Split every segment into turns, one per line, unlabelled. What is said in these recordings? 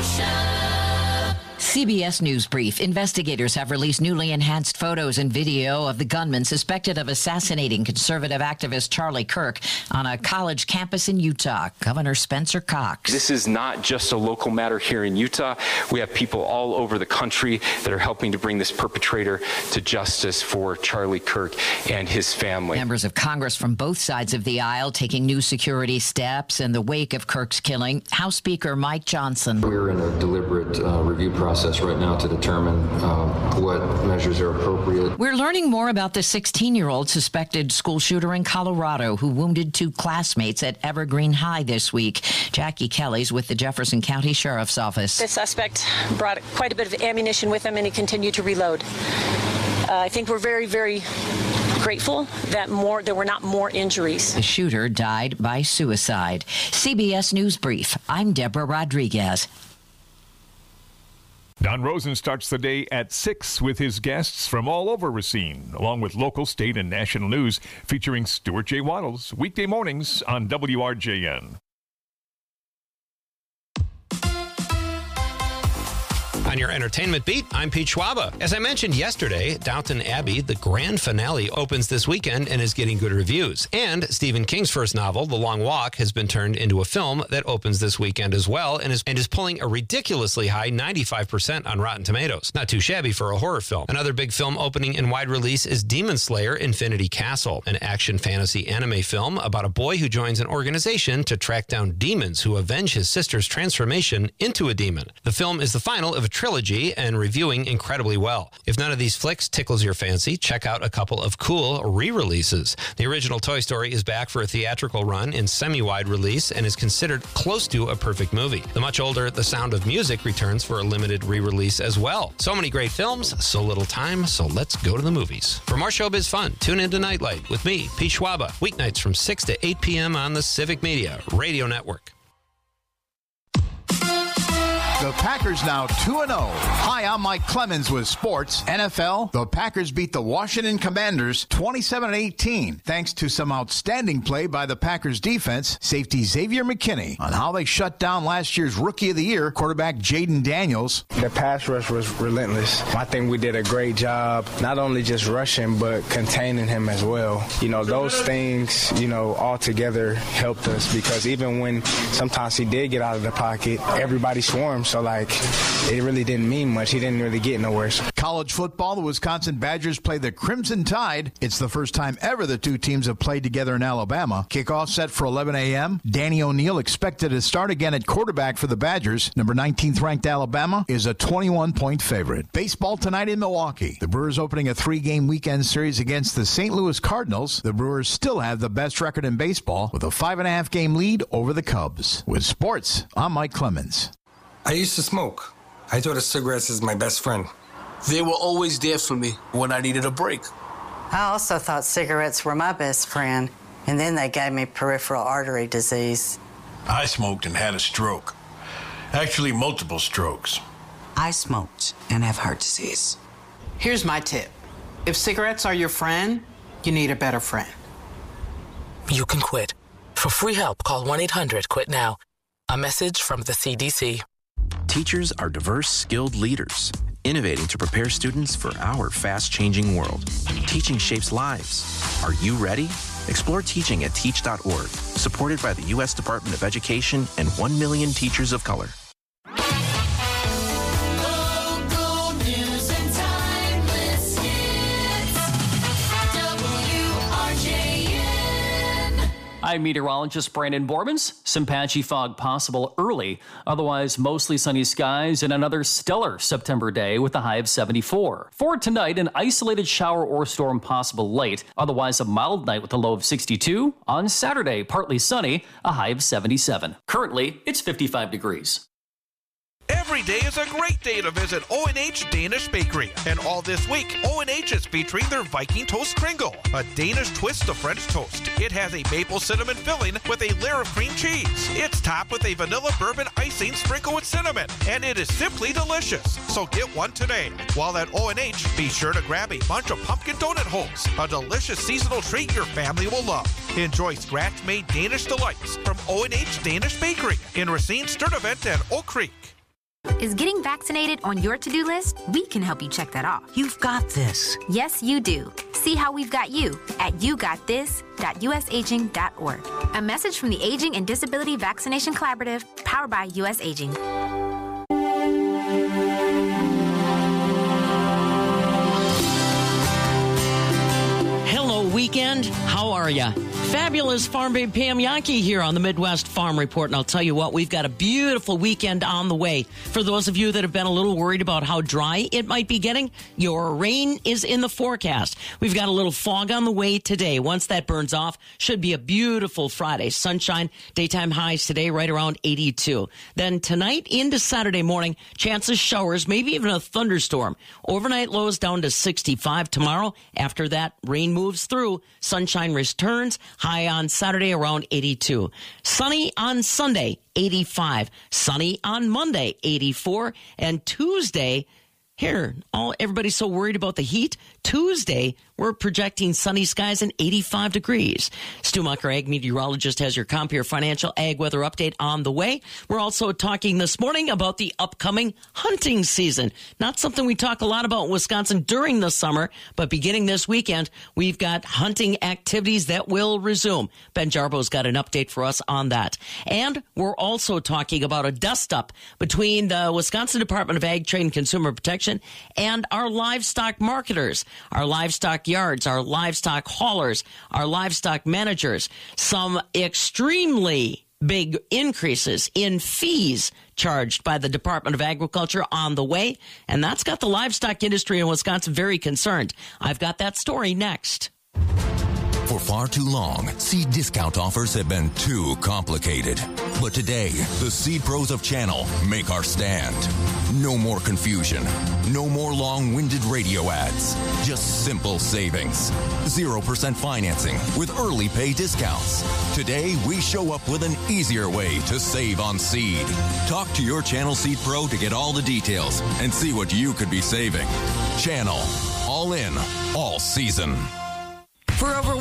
CBS News Brief. Investigators have released newly enhanced photos and video of the gunman suspected of assassinating conservative activist Charlie Kirk on a college campus in Utah. Governor Spencer Cox.
This is not just a local matter here in Utah. We have people all over the country that are helping to bring this perpetrator to justice for Charlie Kirk and his family.
Members of Congress from both sides of the aisle taking new security steps in the wake of Kirk's killing. House Speaker Mike Johnson.
We're in a deliberate review process right now to determine what measures are appropriate.
We're learning more about the 16-year-old suspected school shooter in Colorado who wounded two classmates at Evergreen High this week. Jackie Kelly's with the Jefferson County Sheriff's Office.
The suspect brought quite a bit of ammunition with him, and he continued to reload. I think we're very, very grateful that there were not more injuries.
The shooter died by suicide. CBS News Brief. I'm Deborah Rodriguez.
Don Rosen starts the day at 6 with his guests from all over Racine, along with local, state, and national news featuring Stuart J. Waddles, weekday mornings on WRJN.
On your entertainment beat, I'm Pete Schwaba. As I mentioned yesterday, Downton Abbey, the grand finale, opens this weekend and is getting good reviews. And Stephen King's first novel, The Long Walk, has been turned into a film that opens this weekend as well and is pulling a ridiculously high 95% on Rotten Tomatoes. Not too shabby for a horror film. Another big film opening in wide release is Demon Slayer: Infinity Castle, an action fantasy anime film about a boy who joins an organization to track down demons who avenge his sister's transformation into a demon. The film is the final of a trilogy and reviewing incredibly well. If none of these flicks tickles your fancy, check out a couple of cool re-releases. The original Toy Story is back for a theatrical run in semi-wide release and is considered close to a perfect movie. The much older The Sound of Music returns for a limited re-release as well. So many great films, so little time, so let's go to the movies. For more showbiz fun, tune into Nightlight with me, Pete Schwaba, weeknights from 6 to 8 p.m. on the Civic Media Radio Network.
The Packers now 2-0. Hi, I'm Mike Clemens with Sports. NFL, the Packers beat the Washington Commanders 27-18, thanks to some outstanding play by the Packers defense, safety Xavier McKinney, on how they shut down last year's Rookie of the Year, quarterback Jaden Daniels.
The pass rush was relentless. I think we did a great job, not only just rushing, but containing him as well. You know, those things, all together helped us because even when sometimes he did get out of the pocket, everybody swarmed. So, it really didn't mean much. He didn't really get nowhere.
College football, the Wisconsin Badgers play the Crimson Tide. It's the first time ever the two teams have played together in Alabama. Kickoff set for 11 a.m. Danny O'Neal expected to start again at quarterback for the Badgers. Number 19th ranked Alabama is a 21-point favorite. Baseball tonight in Milwaukee. The Brewers opening a 3-game weekend series against the St. Louis Cardinals. The Brewers still have the best record in baseball with a 5.5-game lead over the Cubs. With sports, I'm Mike Clemens.
I used to smoke. I thought of cigarettes as my best friend.
They were always there for me when I needed a break.
I also thought cigarettes were my best friend, and then they gave me peripheral artery disease.
I smoked and had a stroke. Actually, multiple strokes.
I smoked and have heart disease. Here's my tip. If cigarettes are your friend, you need a better friend. You can quit. For free help, call 1-800-QUIT-NOW. A message from the CDC.
Teachers are diverse, skilled leaders, innovating to prepare students for our fast-changing world. Teaching shapes lives. Are you ready? Explore teaching at teach.org, supported by the U.S. Department of Education and 1 million teachers of color.
I'm meteorologist Brandon Bormans. Some patchy fog possible early. Otherwise, mostly sunny skies and another stellar September day with a high of 74. For tonight, an isolated shower or storm possible late. Otherwise, a mild night with a low of 62. On Saturday, partly sunny, a high of 77. Currently, it's 55 degrees.
Every day is a great day to visit O&H Danish Bakery. And all this week, O&H is featuring their Viking Toast Kringle, a Danish twist to French toast. It has a maple cinnamon filling with a layer of cream cheese. It's topped with a vanilla bourbon icing sprinkled with cinnamon, and it is simply delicious. So get one today. While at O&H, be sure to grab a bunch of pumpkin donut holes, a delicious seasonal treat your family will love. Enjoy scratch-made Danish delights from O&H Danish Bakery in Racine, Sturtevant, and Oak Creek.
Is getting vaccinated on your to-do list? We can help you check that off.
You've got this.
Yes, you do. See how we've got you at yougotthis.usaging.org. A message from the Aging and Disability Vaccination Collaborative, powered by U.S. Aging.
Hello, weekend. How are ya? Fabulous Farm Babe Pam Yankee here on the Midwest Farm Report. And I'll tell you what, we've got a beautiful weekend on the way. For those of you that have been a little worried about how dry it might be getting, your rain is in the forecast. We've got a little fog on the way today. Once that burns off, should be a beautiful Friday. Sunshine, daytime highs today right around 82. Then tonight into Saturday morning, chances showers, maybe even a thunderstorm. Overnight lows down to 65 tomorrow. After that, rain moves through. Sunshine returns. High on Saturday around 82. Sunny on Sunday, 85. Sunny on Monday, 84. And Tuesday, everybody's so worried about the heat. Tuesday, we're projecting sunny skies and 85 degrees. Stu Mucker, ag meteorologist, has your Compeer Financial Ag Weather Update on the way. We're also talking this morning about the upcoming hunting season. Not something we talk a lot about in Wisconsin during the summer, but beginning this weekend, we've got hunting activities that will resume. Ben Jarbo's got an update for us on that. And we're also talking about a dust-up between the Wisconsin Department of Ag, Trade, and Consumer Protection and our livestock marketers, our livestock yards, our livestock haulers, our livestock managers. Some extremely big increases in fees charged by the Department of Agriculture on the way, and that's got the livestock industry in Wisconsin very concerned. I've got that story next.
For far too long, seed discount offers have been too complicated. But today, the Seed Pros of Channel make our stand. No more confusion. No more long-winded radio ads. Just simple savings. 0% financing with early pay discounts. Today, we show up with an easier way to save on seed. Talk to your Channel Seed Pro to get all the details and see what you could be saving. Channel. All in. All season.
For over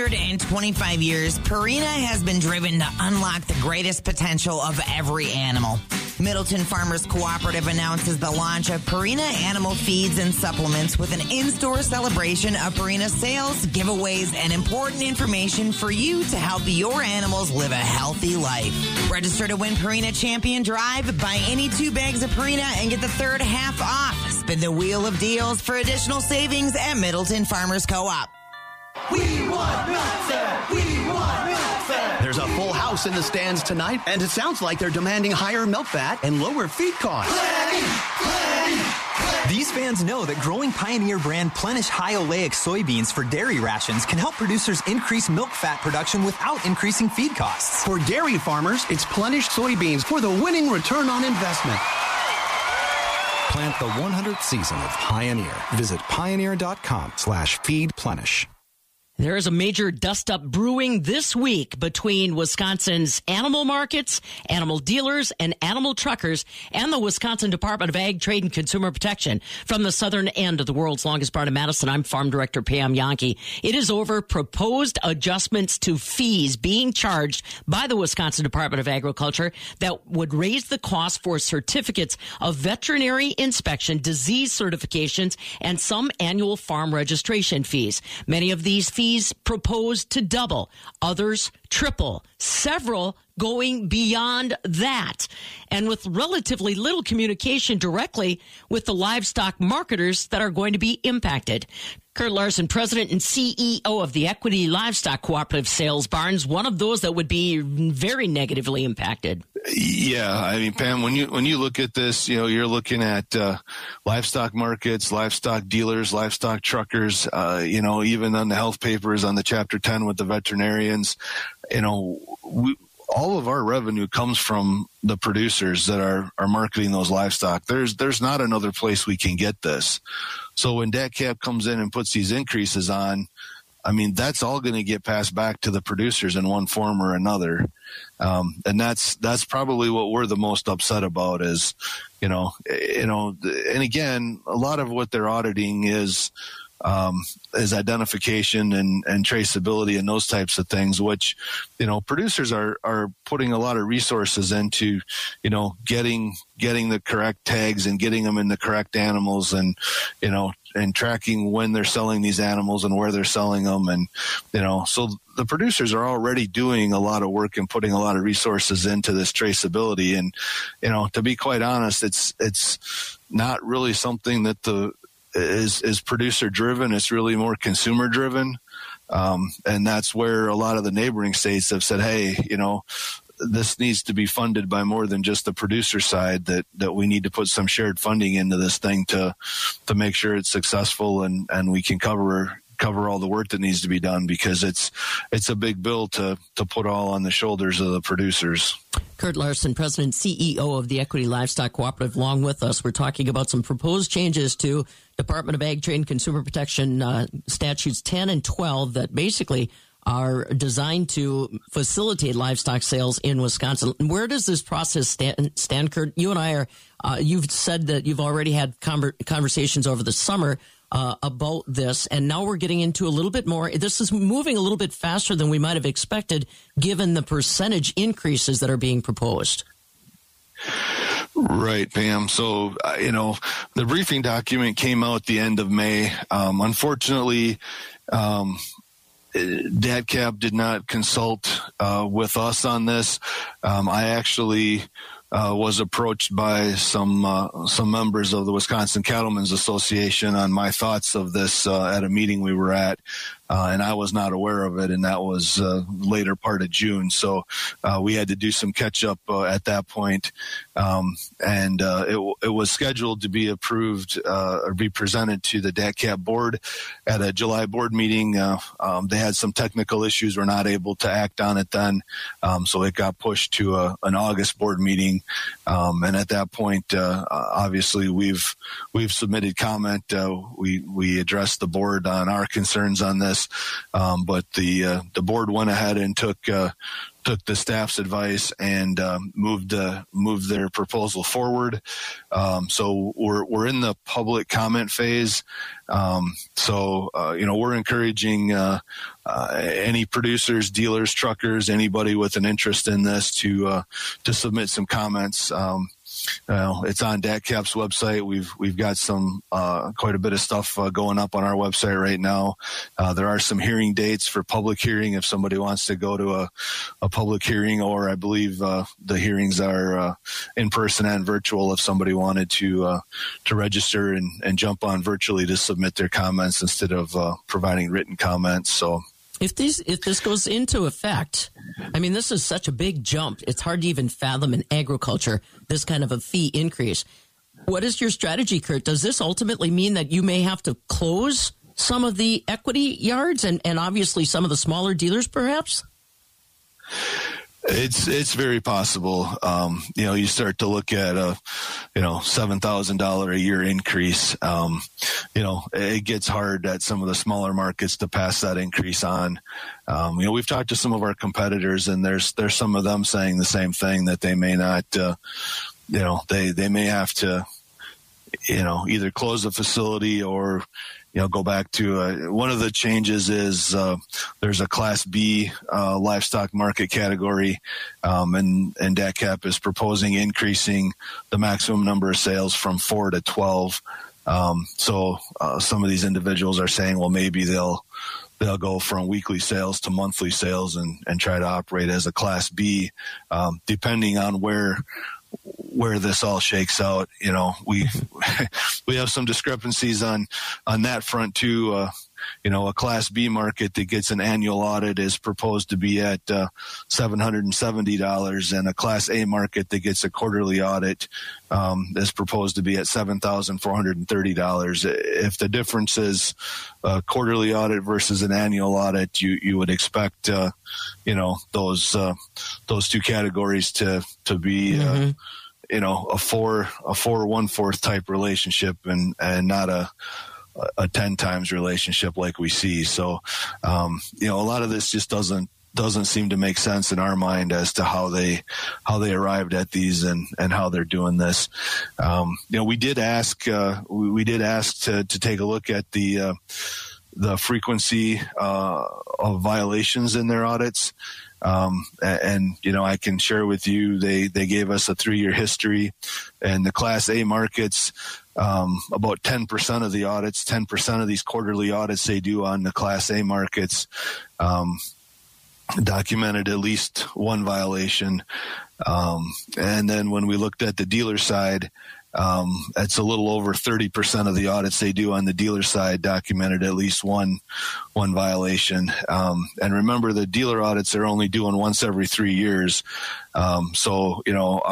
125 years, Purina has been driven to unlock the greatest potential of every animal. Middleton Farmers Cooperative announces the launch of Purina Animal Feeds and Supplements with an in-store celebration of Purina sales, giveaways, and important information for you to help your animals live a healthy life. Register to win Purina Champion Drive, buy any 2 bags of Purina and get the third half off. Spin the wheel of deals for additional savings at Middleton Farmers Co-op.
We want milk fat! We want milk fat! There's a full house in the stands tonight, and it sounds like they're demanding higher milk fat and lower feed costs.
These fans know that growing Pioneer brand Plenish high oleic soybeans for dairy rations can help producers increase milk fat production without increasing feed costs.
For dairy farmers, it's Plenish soybeans for the winning return on investment.
Plant the 100th season of Pioneer. Visit pioneer.com/feedplenish.
There is a major dust-up brewing this week between Wisconsin's animal markets, animal dealers, and animal truckers, and the Wisconsin Department of Ag, Trade, and Consumer Protection. From the southern end of the world's longest barn in Madison, I'm Farm Director Pam Yankee. It is over proposed adjustments to fees being charged by the Wisconsin Department of Agriculture that would raise the cost for certificates of veterinary inspection, disease certifications, and some annual farm registration fees. Many of these fees proposed to double, others triple, several going beyond that, and with relatively little communication directly with the livestock marketers that are going to be impacted. Kurt Larson, president and CEO of the Equity Livestock Cooperative Sales Barns, one of those that would be very negatively impacted.
Yeah, I mean, Pam, when you look at this, you're looking at livestock markets, livestock dealers, livestock truckers, even on the health papers on the Chapter 10 with the veterinarians, all of our revenue comes from the producers that are marketing those livestock. There's not another place we can get this. So when DATCP comes in and puts these increases on, I mean, that's all going to get passed back to the producers in one form or another. And that's probably what we're the most upset about is, and again, a lot of what they're auditing is is identification and traceability and those types of things, which, producers are putting a lot of resources into, getting the correct tags and getting them in the correct animals and tracking when they're selling these animals and where they're selling them. And, so the producers are already doing a lot of work and putting a lot of resources into this traceability. And, to be quite honest, it's not really something that is producer driven. It's really more consumer driven. And that's where a lot of the neighboring states have said, hey, this needs to be funded by more than just the producer side, that we need to put some shared funding into this thing to make sure it's successful and we can cover all the work that needs to be done, because it's a big bill to put all on the shoulders of the producers.
Kurt Larson, President CEO of the Equity Livestock Cooperative, along with us. We're talking about some proposed changes to Department of Ag, Trade, and Consumer Protection statutes 10 and 12 that basically are designed to facilitate livestock sales in Wisconsin. Where does this process stand, Kurt? You and I are, you've said that you've already had conversations over the summer about this, and now we're getting into a little bit more. This is moving a little bit faster than we might have expected, given the percentage increases that are being proposed.
Right, Pam. So, the briefing document came out at the end of May. Unfortunately, DATCP did not consult with us on this. I actually was approached by some members of the Wisconsin Cattlemen's Association on my thoughts of this at a meeting we were at, and I was not aware of it, and that was later part of June. So we had to do some catch up at that point, and it was scheduled to be approved or be presented to the DATCP board at a July board meeting. They had some technical issues; were not able to act on it then, so it got pushed to an August board meeting. And at that point, obviously, we've submitted comment. We addressed the board on our concerns on this, but the board went ahead and took the staff's advice and moved their proposal forward. So we're in the public comment phase. We're encouraging any producers, dealers, truckers, anybody with an interest in this to submit some comments. It's on DATCP's website. We've got some quite a bit of stuff going up on our website right now. There are some hearing dates for public hearing if somebody wants to go to a public hearing, or I believe the hearings are in person and virtual if somebody wanted to register and jump on virtually to submit their comments instead of providing written comments. So.
If this goes into effect, I mean, this is such a big jump. It's hard to even fathom in agriculture, this kind of a fee increase. What is your strategy, Kurt? Does this ultimately mean that you may have to close some of the equity yards and obviously some of the smaller dealers, perhaps?
It's very possible. You start to look at a $7,000 a year increase. It gets hard at some of the smaller markets to pass that increase on. We've talked to some of our competitors, and there's some of them saying the same thing, that they may not, they may have to, either close the facility or, go back to one of the changes is there's a Class B livestock market category, and DATCP is proposing increasing the maximum number of sales from 4 to 12. So some of these individuals are saying, well, maybe they'll go from weekly sales to monthly sales and try to operate as a Class B, depending on where this all shakes out. We have some discrepancies on that front too. A Class B market that gets an annual audit is proposed to be at $770, and a Class A market that gets a quarterly audit is proposed to be at $7,430. If the difference is a quarterly audit versus an annual audit, you would expect those two categories to be a 1/4 type relationship and not a 10 times relationship like we see. So, a lot of this just doesn't doesn't seem to make sense in our mind as to how they arrived at these and how they're doing this. We did ask to take a look at the frequency of violations in their audits. I can share with you, they gave us a 3-year history, and the Class A markets, about 10% of the audits, 10% of these quarterly audits they do on the Class A markets, documented at least one violation. And then when we looked at the dealer side, it's a little over 30% of the audits they do on the dealer side documented at least one violation. And remember, the dealer audits are only doing once every 3 years. So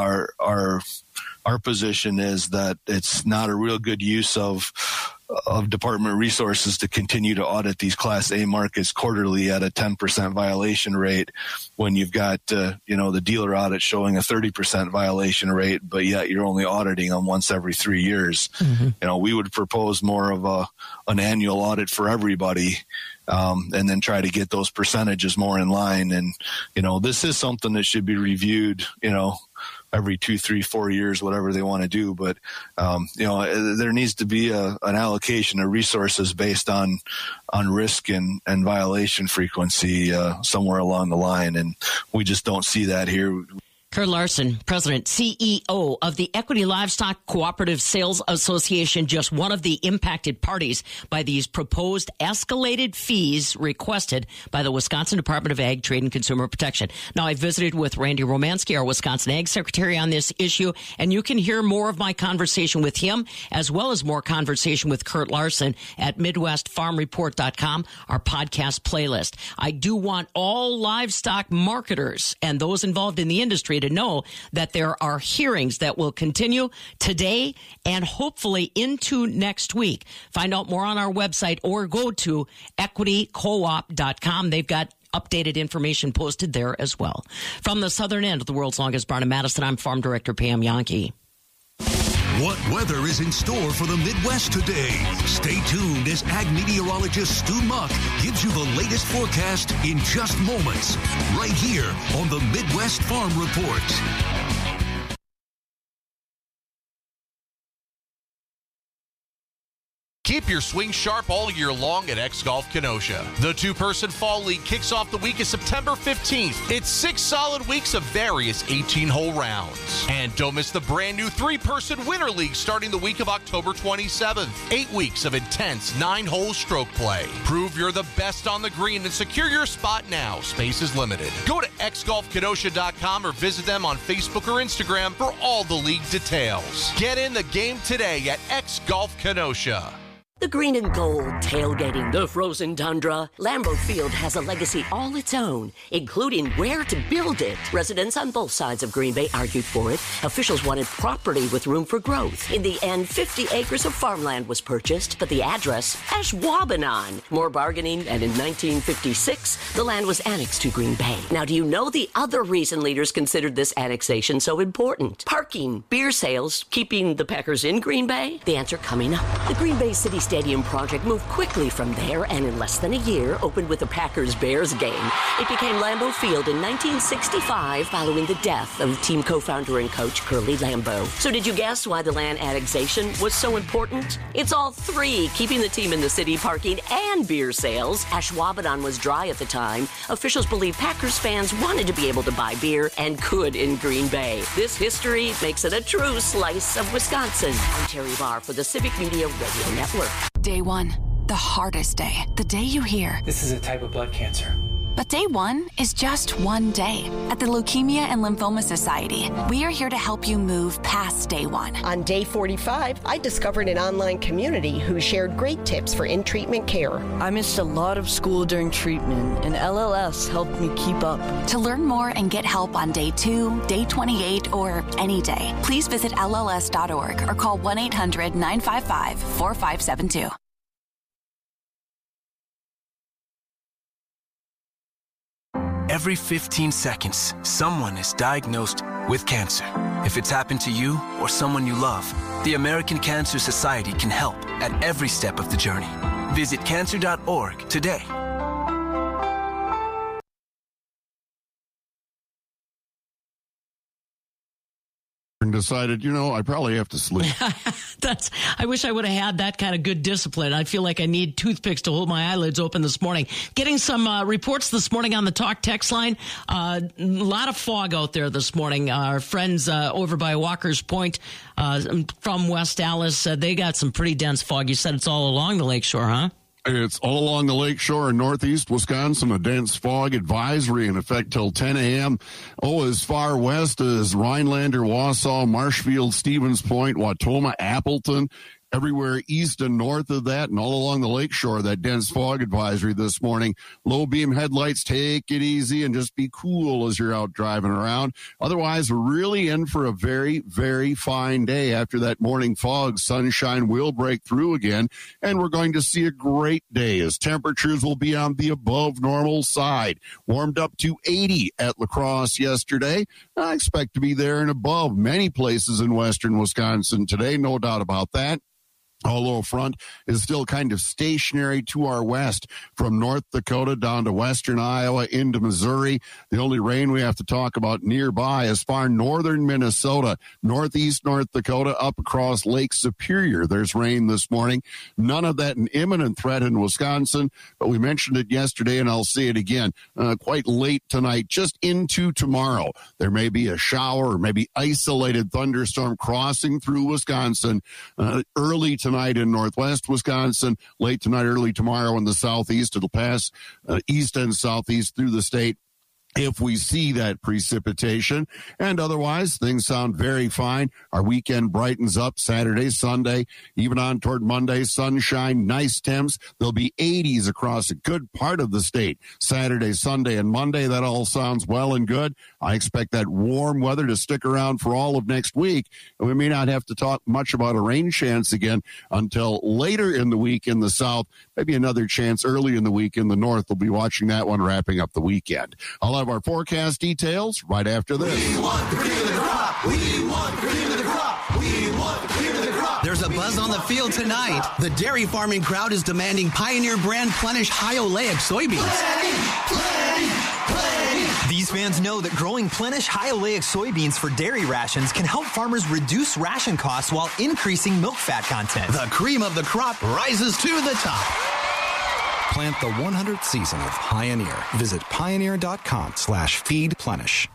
our position is that it's not a real good use of department resources to continue to audit these Class A markets quarterly at a 10% violation rate when you've got, the dealer audit showing a 30% violation rate, but yet you're only auditing them once every 3 years. Mm-hmm. We would propose more of an annual audit for everybody, and then try to get those percentages more in line. And, this is something that should be reviewed, every 2, 3, 4 years, whatever they want to do. But, there needs to be an allocation of resources based on risk and violation frequency somewhere along the line. And we just don't see that here.
Kurt Larson, President, CEO of the Equity Livestock Cooperative Sales Association, just one of the impacted parties by these proposed escalated fees requested by the Wisconsin Department of Ag, Trade, and Consumer Protection. Now, I visited with Randy Romanski, our Wisconsin Ag Secretary, on this issue, and you can hear more of my conversation with him, as well as more conversation with Kurt Larson at MidwestFarmReport.com, our podcast playlist. I do want all livestock marketers and those involved in the industry to know that there are hearings that will continue today and hopefully into next week. Find out more on our website or go to equitycoop.com. They've got updated information posted there as well. From the southern end of the world's longest barn in Madison, I'm Farm Director Pam Yankee.
What weather is in store for the Midwest today? Stay tuned as ag meteorologist Stu Muck gives you the latest forecast in just moments, right here on the Midwest Farm Report.
Keep your swing sharp all year long at X Golf Kenosha. The two-person fall league kicks off the week of September 15th. It's 6 solid weeks of various 18-hole rounds. And don't miss the brand new 3-person winter league starting the week of October 27th. 8 weeks of intense 9-hole stroke play. Prove you're the best on the green and secure your spot now. Space is limited. Go to xgolfkenosha.com or visit them on Facebook or Instagram for all the league details. Get in the game today at X Golf Kenosha.
The green and gold tailgating the frozen tundra. Lambeau Field has a legacy all its own, including where to build it. Residents on both sides of Green Bay argued for it. Officials wanted property with room for growth. In the end, 50 acres of farmland was purchased, but the address, Ashwaubenon. More bargaining, and in 1956, the land was annexed to Green Bay. Now, do you know the other reason leaders considered this annexation so important? Parking, beer sales, keeping the Packers in Green Bay? The answer coming up. The Green Bay City Stadium project moved quickly from there and in less than a year opened with the Packers-Bears game. It became Lambeau Field in 1965 following the death of team co-founder and coach Curly Lambeau. So did you guess why the land annexation was so important? It's all three, keeping the team in the city, parking, and beer sales. Ashwaubenon was dry at the time. Officials believe Packers fans wanted to be able to buy beer and could in Green Bay. This history makes it a true slice of Wisconsin. I'm Terry Barr for the Civic Media Radio Network.
Day one, the hardest day. The day you hear,
this is a type of blood cancer.
But day one is just one day. At the Leukemia and Lymphoma Society, we are here to help you move past day one.
On day 45, I discovered an online community who shared great tips for in-treatment care.
I missed a lot of school during treatment, and LLS helped me keep up.
To learn more and get help on day 2, day 28, or any day, please visit LLS.org or call 1-800-955-4572.
Every 15 seconds, someone is diagnosed with cancer. If it's happened to you or someone you love, the American Cancer Society can help at every step of the journey. Visit cancer.org today.
and decided, I probably have to sleep.
I wish I would have had that kind of good discipline. I feel like I need toothpicks to hold my eyelids open this morning. Getting some reports this morning on the Talk text line. A lot of fog out there this morning. Our friends over by Walker's Point from West Allis said they got some pretty dense fog. You said it's all along the lakeshore, huh?
It's all along the lakeshore in northeast Wisconsin, a dense fog advisory in effect till 10 a.m. As far west as Rhinelander, Wausau, Marshfield, Stevens Point, Wautoma, Appleton. Everywhere east and north of that and all along the lakeshore, that dense fog advisory this morning. Low beam headlights, take it easy and just be cool as you're out driving around. Otherwise, we're really in for a very, very fine day. After that morning fog, sunshine will break through again, and we're going to see a great day as temperatures will be on the above normal side. Warmed up to 80 at La Crosse yesterday. I expect to be there and above many places in western Wisconsin today, no doubt about that. A low front is still kind of stationary to our west from North Dakota down to western Iowa into Missouri. The only rain we have to talk about nearby is far northern Minnesota, northeast North Dakota, up across Lake Superior. There's rain this morning. None of that an imminent threat in Wisconsin, but we mentioned it yesterday, and I'll say it again. Quite late tonight, just into tomorrow, there may be a shower or maybe isolated thunderstorm crossing through Wisconsin early tonight in northwest Wisconsin, late tonight, early tomorrow in the southeast. It'll pass east and southeast through the state if we see that precipitation. And otherwise, things sound very fine. Our weekend brightens up Saturday, Sunday, even on toward Monday. Sunshine, nice temps. There'll be 80s across a good part of the state. Saturday, Sunday, and Monday, that all sounds well and good. I expect that warm weather to stick around for all of next week. And we may not have to talk much about a rain chance again until later in the week in the south. Maybe another chance early in the week in the north. We'll be watching that one wrapping up the weekend. I'll have our forecast details right after this.
We want the cream of the crop. We want the cream of the crop. We want the cream of the crop. There's a buzz on the field tonight. The dairy farming crowd is demanding Pioneer brand Plenish high oleic soybeans.
Plenty. These fans know that growing Plenish high oleic soybeans for dairy rations can help farmers reduce ration costs while increasing milk fat content.
The cream of the crop rises to the top.
Plant the 100th season of Pioneer. Visit pioneer.com/feedplenish.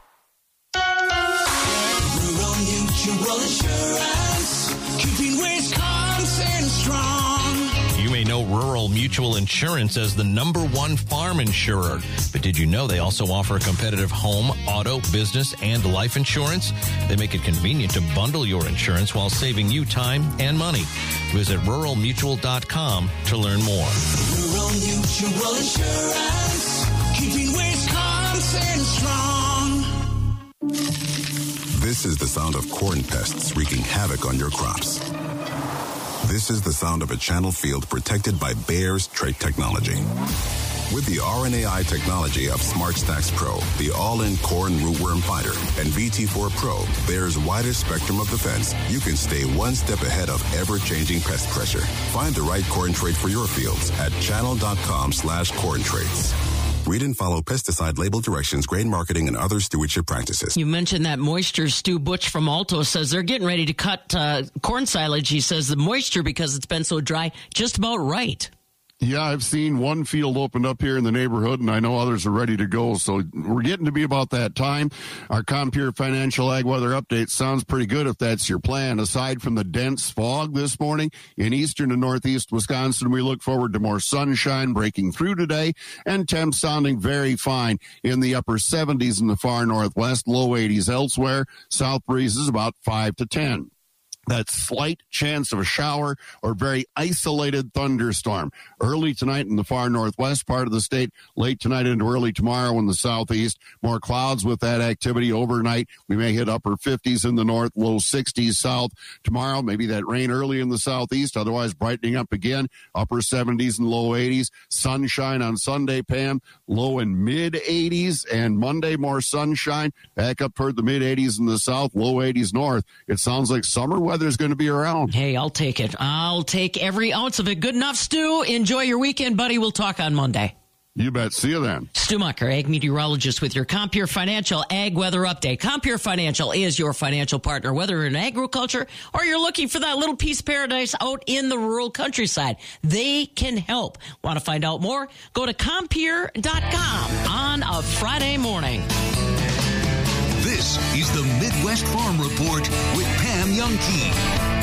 Rural Mutual Insurance, keeping Wisconsin strong.
You may know Rural Mutual Insurance as the #1 farm insurer, but did you know they also offer competitive home, auto, business, and life insurance? They make it convenient to bundle your insurance while saving you time and money. Visit ruralmutual.com to learn more.
Rural Mutual Insurance, keeping Wisconsin strong.
This is the sound of corn pests wreaking havoc on your crops. This is the sound of a channel field protected by Bayer's trait technology. With the RNAi technology of SmartStax Pro, the all-in corn rootworm fighter, and VT4 Pro, Bayer's widest spectrum of defense, you can stay one step ahead of ever-changing pest pressure. Find the right corn trait for your fields at channel.com/corn traits. Read and follow pesticide label directions, grain marketing, and other stewardship practices.
You mentioned that moisture. Stu Butch from Alto says they're getting ready to cut corn silage. He says the moisture, because it's been so dry, just about right.
Yeah, I've seen one field opened up here in the neighborhood, and I know others are ready to go. So we're getting to be about that time. Our Compeer Financial Ag Weather Update sounds pretty good if that's your plan. Aside from the dense fog this morning in eastern and northeast Wisconsin, we look forward to more sunshine breaking through today and temps sounding very fine in the upper 70s in the far northwest, low 80s elsewhere. South breezes about 5 to 10. That slight chance of a shower or very isolated thunderstorm early tonight in the far northwest part of the state, late tonight into early tomorrow in the southeast. More clouds with that activity overnight. We may hit upper 50s in the north, low 60s south. Tomorrow, maybe that rain early in the southeast, otherwise brightening up again, upper 70s and low 80s. Sunshine on Sunday, Pam, low and mid 80s, and Monday more sunshine, back up toward the mid 80s in the south, low 80s north. It sounds like summer weather's going to be around.
Hey, I'll take it. I'll take every ounce of it. Good enough, Stu. Enjoy your weekend, buddy. We'll talk on Monday.
You bet. See you then.
Stu Mucker, ag meteorologist with your Compure Financial Ag Weather Update. Compure Financial is your financial partner, whether you're in agriculture or you're looking for that little piece of paradise out in the rural countryside. They can help. Want to find out more? Go to Compure.com on a Friday morning.
This is the Midwest Farm Report with Pam Youngkey.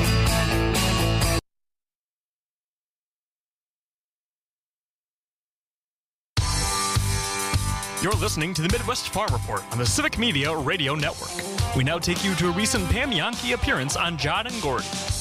You're listening to the Midwest Farm Report on the Civic Media Radio Network. We now take you to a recent Pam Youngkey appearance on John and Gordon.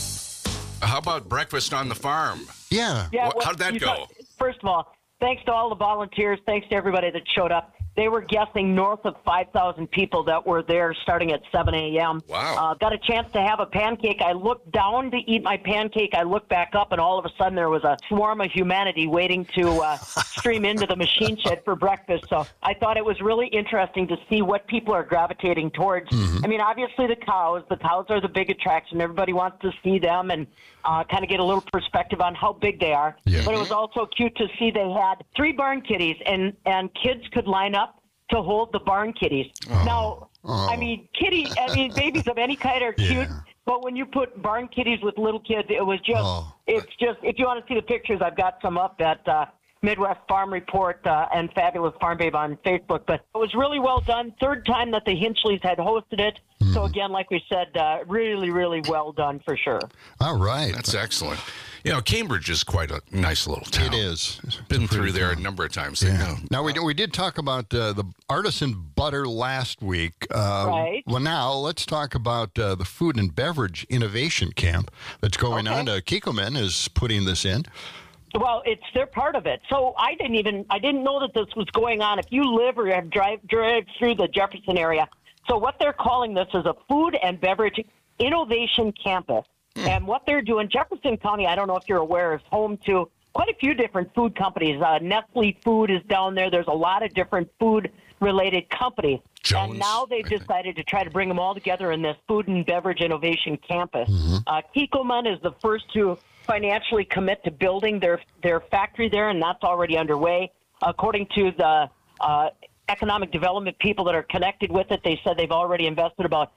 How about breakfast on the farm?
Yeah.
How'd that go?
First of all, thanks to all the volunteers. Thanks to everybody that showed up. They were guessing north of 5,000 people that were there starting at 7 a.m.
Wow.
Got a chance to have a pancake. I looked down to eat my pancake. I looked back up, and all of a sudden there was a swarm of humanity waiting to stream into the machine shed for breakfast. So I thought it was really interesting to see what people are gravitating towards.
Mm-hmm.
I mean, obviously the cows are the big attraction. Everybody wants to see them and kind of get a little perspective on how big they are.
Yeah.
But it was also cute to see they had 3 barn kitties, and kids could line up to hold the barn kitties. Now, I mean, babies of any kind are cute, but when you put barn kitties with little kids, it was just, it's just, if you want to see the pictures, I've got some up at Midwest Farm Report and Fabulous Farm Babe on Facebook, but it was really well done. Third time that the Hinchleys had hosted it. So again, like we said, really, really well done for sure.
All right.
That's excellent. You know, Cambridge is quite a nice little town.
It is.
Been through there a number of times.
Yeah. Now, we did talk about the artisan butter last week.
Right.
Well, now let's talk about the Food and Beverage Innovation Camp that's going on. Kikkoman is putting this in.
Well, they're part of it. So I didn't know that this was going on. If you live or have drive through the Jefferson area. So what they're calling this is a Food and Beverage Innovation Campus. And what they're doing, Jefferson County, I don't know if you're aware, is home to quite a few different food companies. Nestle Food is down there. There's a lot of different food-related companies.
Jones,
and now they've decided to try to bring them all together in this Food and Beverage Innovation Campus. Kikkoman is the first to financially commit to building their factory there, and that's already underway. According to the economic development people that are connected with it, they said they've already invested about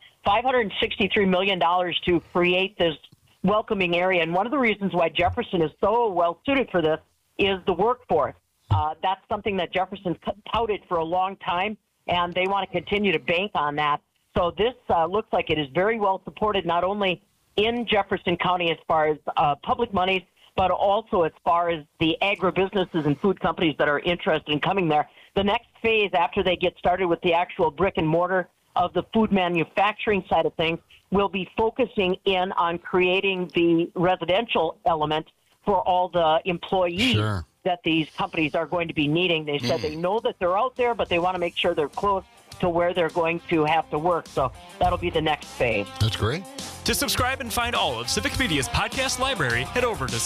$563 million to create this welcoming area. And one of the reasons why Jefferson is so well suited for this is the workforce. That's something that Jefferson's touted for a long time, and they want to continue to bank on that. So this looks like it is very well supported, not only in Jefferson County as far as public monies, but also as far as the agribusinesses and food companies that are interested in coming there. The next phase, after they get started with the actual brick and mortar of the food manufacturing side of things, will be focusing in on creating the residential element for all the employees that these companies are going to be needing. They said they know that they're out there, but they want to make sure they're close to where they're going to have to work. So that'll be the next phase.
That's great.
To subscribe and find all of Civic Media's podcast library, head over to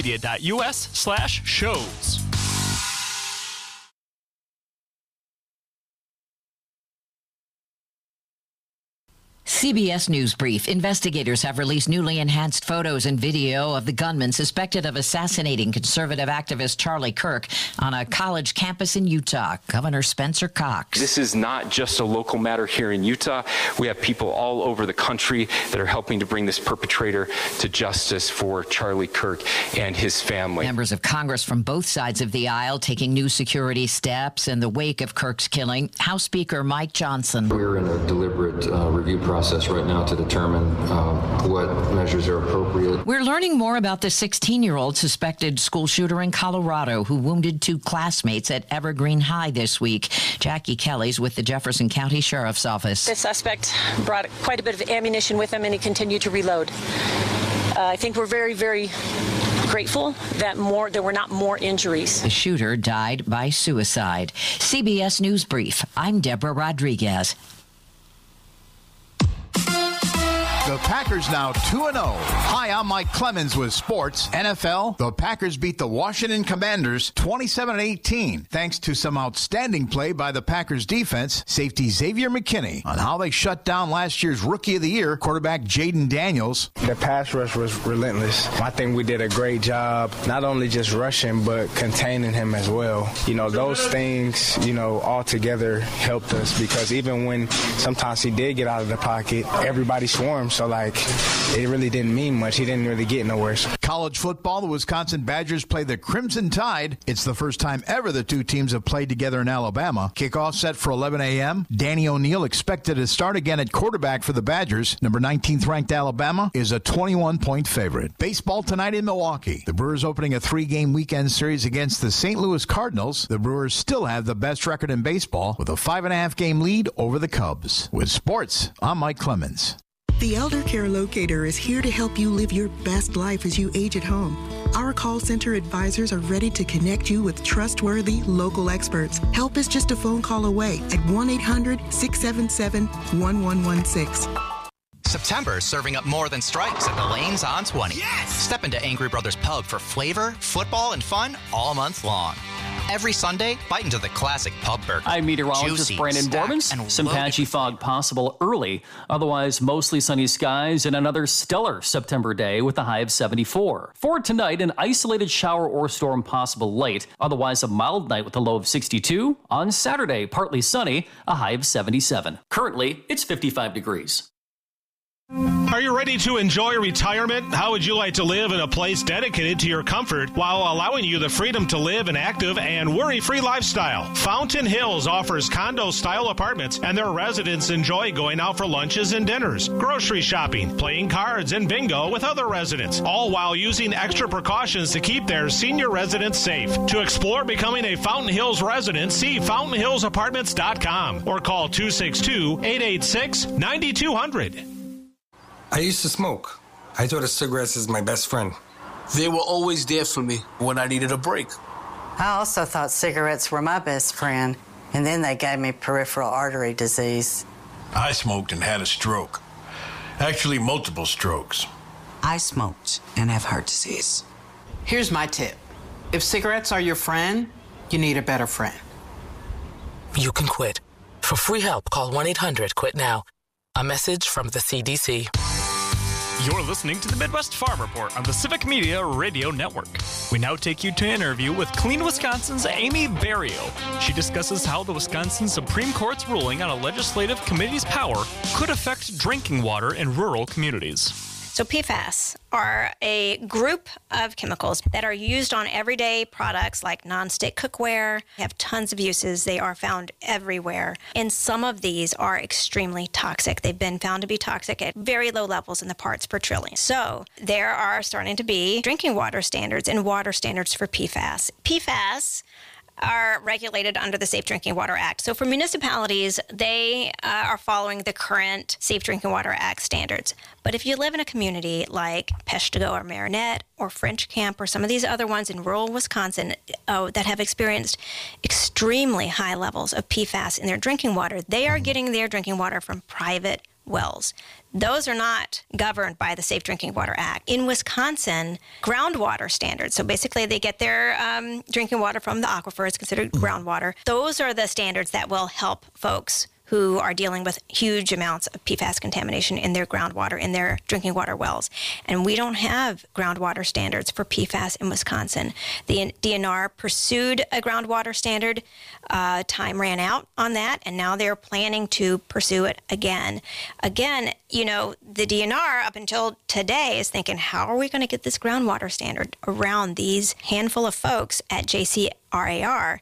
civicmedia.us/shows.
CBS News Brief. Investigators have released newly enhanced photos and video of the gunman suspected of assassinating conservative activist Charlie Kirk on a college campus in Utah. Governor Spencer Cox.
This is not just a local matter here in Utah. We have people all over the country that are helping to bring this perpetrator to justice for Charlie Kirk and his family.
Members of Congress from both sides of the aisle taking new security steps in the wake of Kirk's killing. House Speaker Mike Johnson.
We're in a deliberate review process right now to determine what measures are appropriate.
We're learning more about the 16-year-old suspected school shooter in Colorado who wounded 2 classmates at Evergreen High this week. Jackie Kelly's with the Jefferson County Sheriff's Office.
The suspect brought quite a bit of ammunition with him, and he continued to reload. I think we're very, very grateful that there were not more injuries.
The shooter died by suicide. CBS News Brief. I'm Deborah Rodriguez.
The
The Packers now 2-0. Hi, I'm Mike Clemens with sports. NFL, the Packers beat the Washington Commanders 27-18, thanks to some outstanding play by the Packers defense, safety Xavier McKinney, on how they shut down last year's Rookie of the Year, quarterback Jaden Daniels.
The pass rush was relentless. I think we did a great job, not only just rushing, but containing him as well. You know, those things, all together helped us, because even when sometimes he did get out of the pocket, everybody swarmed. So, it really didn't mean much. He didn't really get nowhere.
College football, the Wisconsin Badgers play the Crimson Tide. It's the first time ever the two teams have played together in Alabama. Kickoff set for 11 a.m. Danny O'Neal expected to start again at quarterback for the Badgers. Number 19th ranked Alabama is a 21-point favorite. Baseball tonight in Milwaukee. The Brewers opening a 3-game weekend series against the St. Louis Cardinals. The Brewers still have the best record in baseball with a 5.5-game lead over the Cubs. With sports, I'm Mike Clemens.
The Elder Care Locator is here to help you live your best life as you age at home. Our call center advisors are ready to connect you with trustworthy local experts. Help is just a phone call away at 1-800-677-1116.
September is serving up more than stripes at the Lanes on 20. Yes! Step into Angry Brothers Pub for flavor, football, and fun all month long. Every Sunday, bite into the classic pub burger.
I'm meteorologist
Juicy,
Brandon Bormans. Some patchy fog possible early. Otherwise, mostly sunny skies and another stellar September day with a high of 74. For tonight, an isolated shower or storm possible late. Otherwise, a mild night with a low of 62. On Saturday, partly sunny, a high of 77. Currently, it's 55 degrees.
Are you ready to enjoy retirement? How would you like to live in a place dedicated to your comfort while allowing you the freedom to live an active and worry-free lifestyle? Fountain Hills offers condo-style apartments, and their residents enjoy going out for lunches and dinners, grocery shopping, playing cards, and bingo with other residents, all while using extra precautions to keep their senior residents safe. To explore becoming a Fountain Hills resident, see fountainhillsapartments.com or call 262-886-9200.
I used to smoke. I thought of cigarettes as my best friend.
They were always there for me when I needed a break.
I also thought cigarettes were my best friend, and then they gave me peripheral artery disease.
I smoked and had a stroke. Actually, multiple strokes.
I smoked and have heart disease. Here's my tip. If cigarettes are your friend, you need a better friend.
You can quit. For free help, call 1-800-QUIT-NOW. A message from the CDC.
You're listening to the Midwest Farm Report on the Civic Media Radio Network. We now take you to an interview with Clean Wisconsin's Amy Barrio. She discusses how the Wisconsin Supreme Court's ruling on a legislative committee's power could affect drinking water in rural communities.
So PFAS are a group of chemicals that are used on everyday products like nonstick cookware. They have tons of uses. They are found everywhere. And some of these are extremely toxic. They've been found to be toxic at very low levels in the parts per trillion. So there are starting to be drinking water standards and water standards for PFAS. PFAS are regulated under the Safe Drinking Water Act. So for municipalities, they are following the current Safe Drinking Water Act standards. But if you live in a community like Peshtigo or Marinette or French Camp or some of these other ones in rural Wisconsin that have experienced extremely high levels of PFAS in their drinking water, they are getting their drinking water from private wells. Those are not governed by the Safe Drinking Water Act. In Wisconsin, groundwater standards, so basically they get their drinking water from the aquifer, it's considered groundwater. Those are the standards that will help folks who are dealing with huge amounts of PFAS contamination in their groundwater, in their drinking water wells. And we don't have groundwater standards for PFAS in Wisconsin. The DNR pursued a groundwater standard. Time ran out on that, and now they're planning to pursue it again. Again, you know, the DNR up until today is thinking, how are we going to get this groundwater standard around these handful of folks at JCRAR?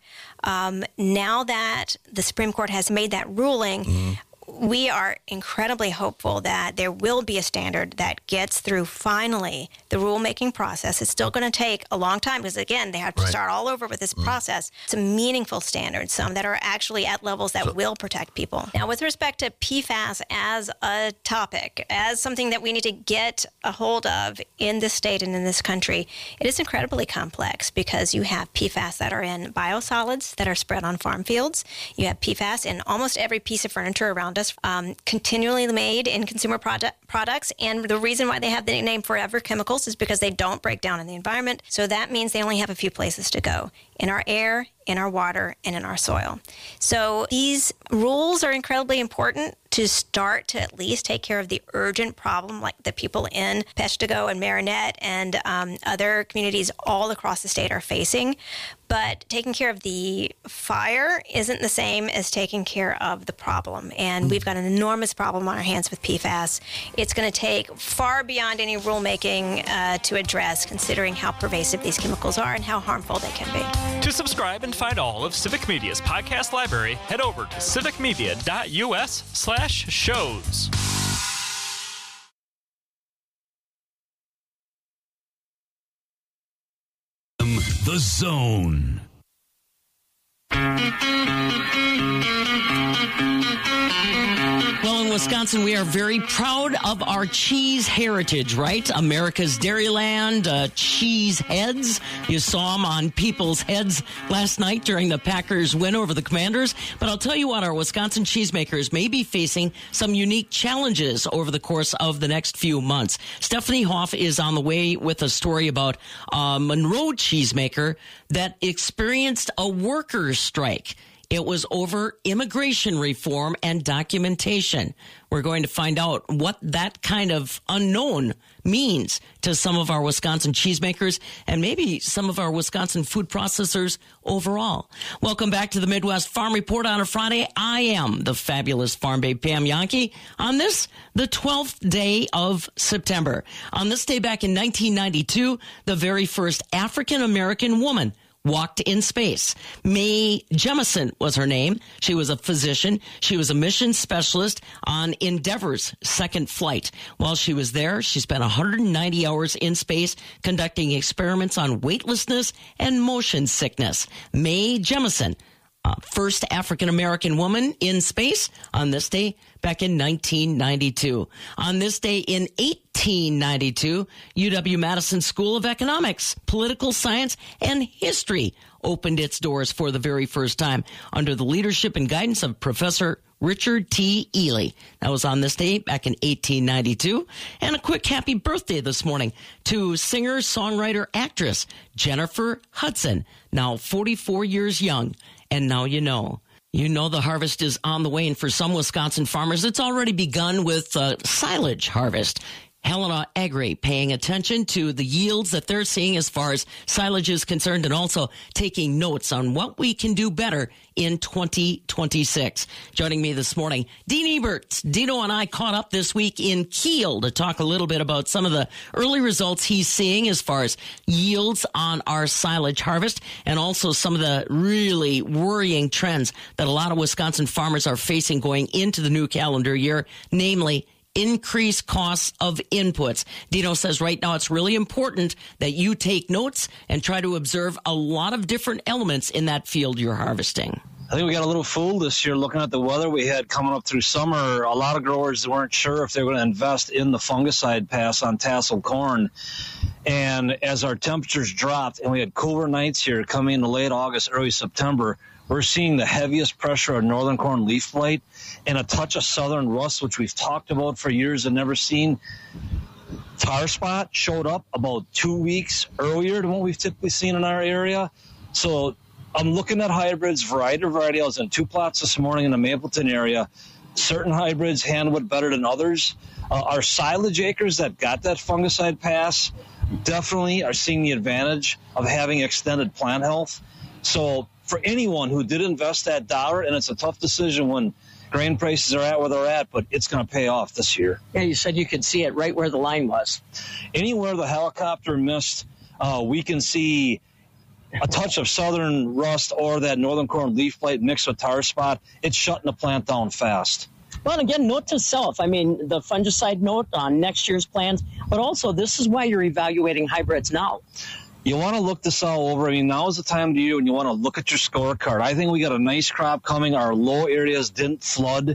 Now that the Supreme Court has made that ruling, we are incredibly hopeful that there will be a standard that gets through finally the rulemaking process. It's still going to take a long time because, again, they have to start all over with this process. Some meaningful standards, some that are actually at levels that will protect people. Now, with respect to PFAS as a topic, as something that we need to get a hold of in this state and in this country, it is incredibly complex because you have PFAS that are in biosolids that are spread on farm fields. You have PFAS in almost every piece of furniture around us. cannabis, continually made in consumer products. And the reason why they have the name Forever Chemicals is because they don't break down in the environment. So that means they only have a few places to go: in our air, in our water, and in our soil. So these rules are incredibly important to start to at least take care of the urgent problem, like the people in Peshtigo and Marinette and other communities all across the state are facing. But taking care of the fire isn't the same as taking care of the problem. And we've got an enormous problem on our hands with PFAS. It's going to take far beyond any rulemaking to address, considering how pervasive these chemicals are and how harmful they can be.
To subscribe and find all of Civic Media's podcast library, head over to civicmedia.us/shows.
The Zone.
Well, in Wisconsin, we are very proud of our cheese heritage, right? America's Dairyland, cheese heads. You saw them on people's heads last night during the Packers win over the Commanders. But I'll tell you what, our Wisconsin cheesemakers may be facing some unique challenges over the course of the next few months. Stephanie Hoff is on the way with a story about a Monroe cheesemaker that experienced a workers' strike. It was over immigration reform and documentation. We're going to find out what that kind of unknown means to some of our Wisconsin cheesemakers and maybe some of our Wisconsin food processors overall. Welcome back to the Midwest Farm Report on a Friday. I am the fabulous farm babe Pam Jahnke. On this, the 12th day of September. On this day back in 1992, the very first African-American woman walked in space. Mae Jemison was her name. She was a physician. She was a mission specialist on Endeavour's second flight. While she was there, she spent 190 hours in space conducting experiments on weightlessness and motion sickness. Mae Jemison, first African-American woman in space on this day back in 1992. On this day in 1892, UW-Madison School of Economics, Political Science, and History opened its doors for the very first time under the leadership and guidance of Professor Richard T. Ely. That was on this day back in 1892. And a quick happy birthday this morning to singer, songwriter, actress Jennifer Hudson, now 44 years young. And now you know. You know the harvest is on the way, and for some Wisconsin farmers, it's already begun with silage harvest. Helena Agri paying attention to the yields that they're seeing as far as silage is concerned and also taking notes on what we can do better in 2026. Joining me this morning, Dean Ebert. Dino and I caught up this week in Kiel to talk a little bit about some of the early results he's seeing as far as yields on our silage harvest and also some of the really worrying trends that a lot of Wisconsin farmers are facing going into the new calendar year, namely increased costs of inputs. Dino says right now it's really important that you take notes and try to observe a lot of different elements in that field you're harvesting.
I think we got a little fooled this year looking at the weather we had coming up through summer. A lot of growers weren't sure if they were going to invest in the fungicide pass on tassel corn. And as our temperatures dropped and we had cooler nights here coming into late August, early September, we're seeing the heaviest pressure on northern corn leaf blight and a touch of southern rust, which we've talked about for years and never seen. Tar spot showed up about 2 weeks earlier than what we've typically seen in our area. So I'm looking at hybrids, variety. I was in 2 plots this morning in the Mapleton area. Certain hybrids handle it better than others. Our silage acres that got that fungicide pass definitely are seeing the advantage of having extended plant health. So for anyone who did invest that dollar, and it's a tough decision when grain prices are at where they're at, but it's going to pay off this year.
Yeah, you said you could see it right where the line was.
Anywhere the helicopter missed, we can see a touch of southern rust or that northern corn leaf blight mixed with tar spot. It's shutting the plant down fast.
Well, again, note to self. I mean, the fungicide note on next year's plans, but also this is why you're evaluating hybrids now.
You want to look this all over. I mean, now is the time to you, and you want to look at your scorecard. I think we got a nice crop coming. Our low areas didn't flood.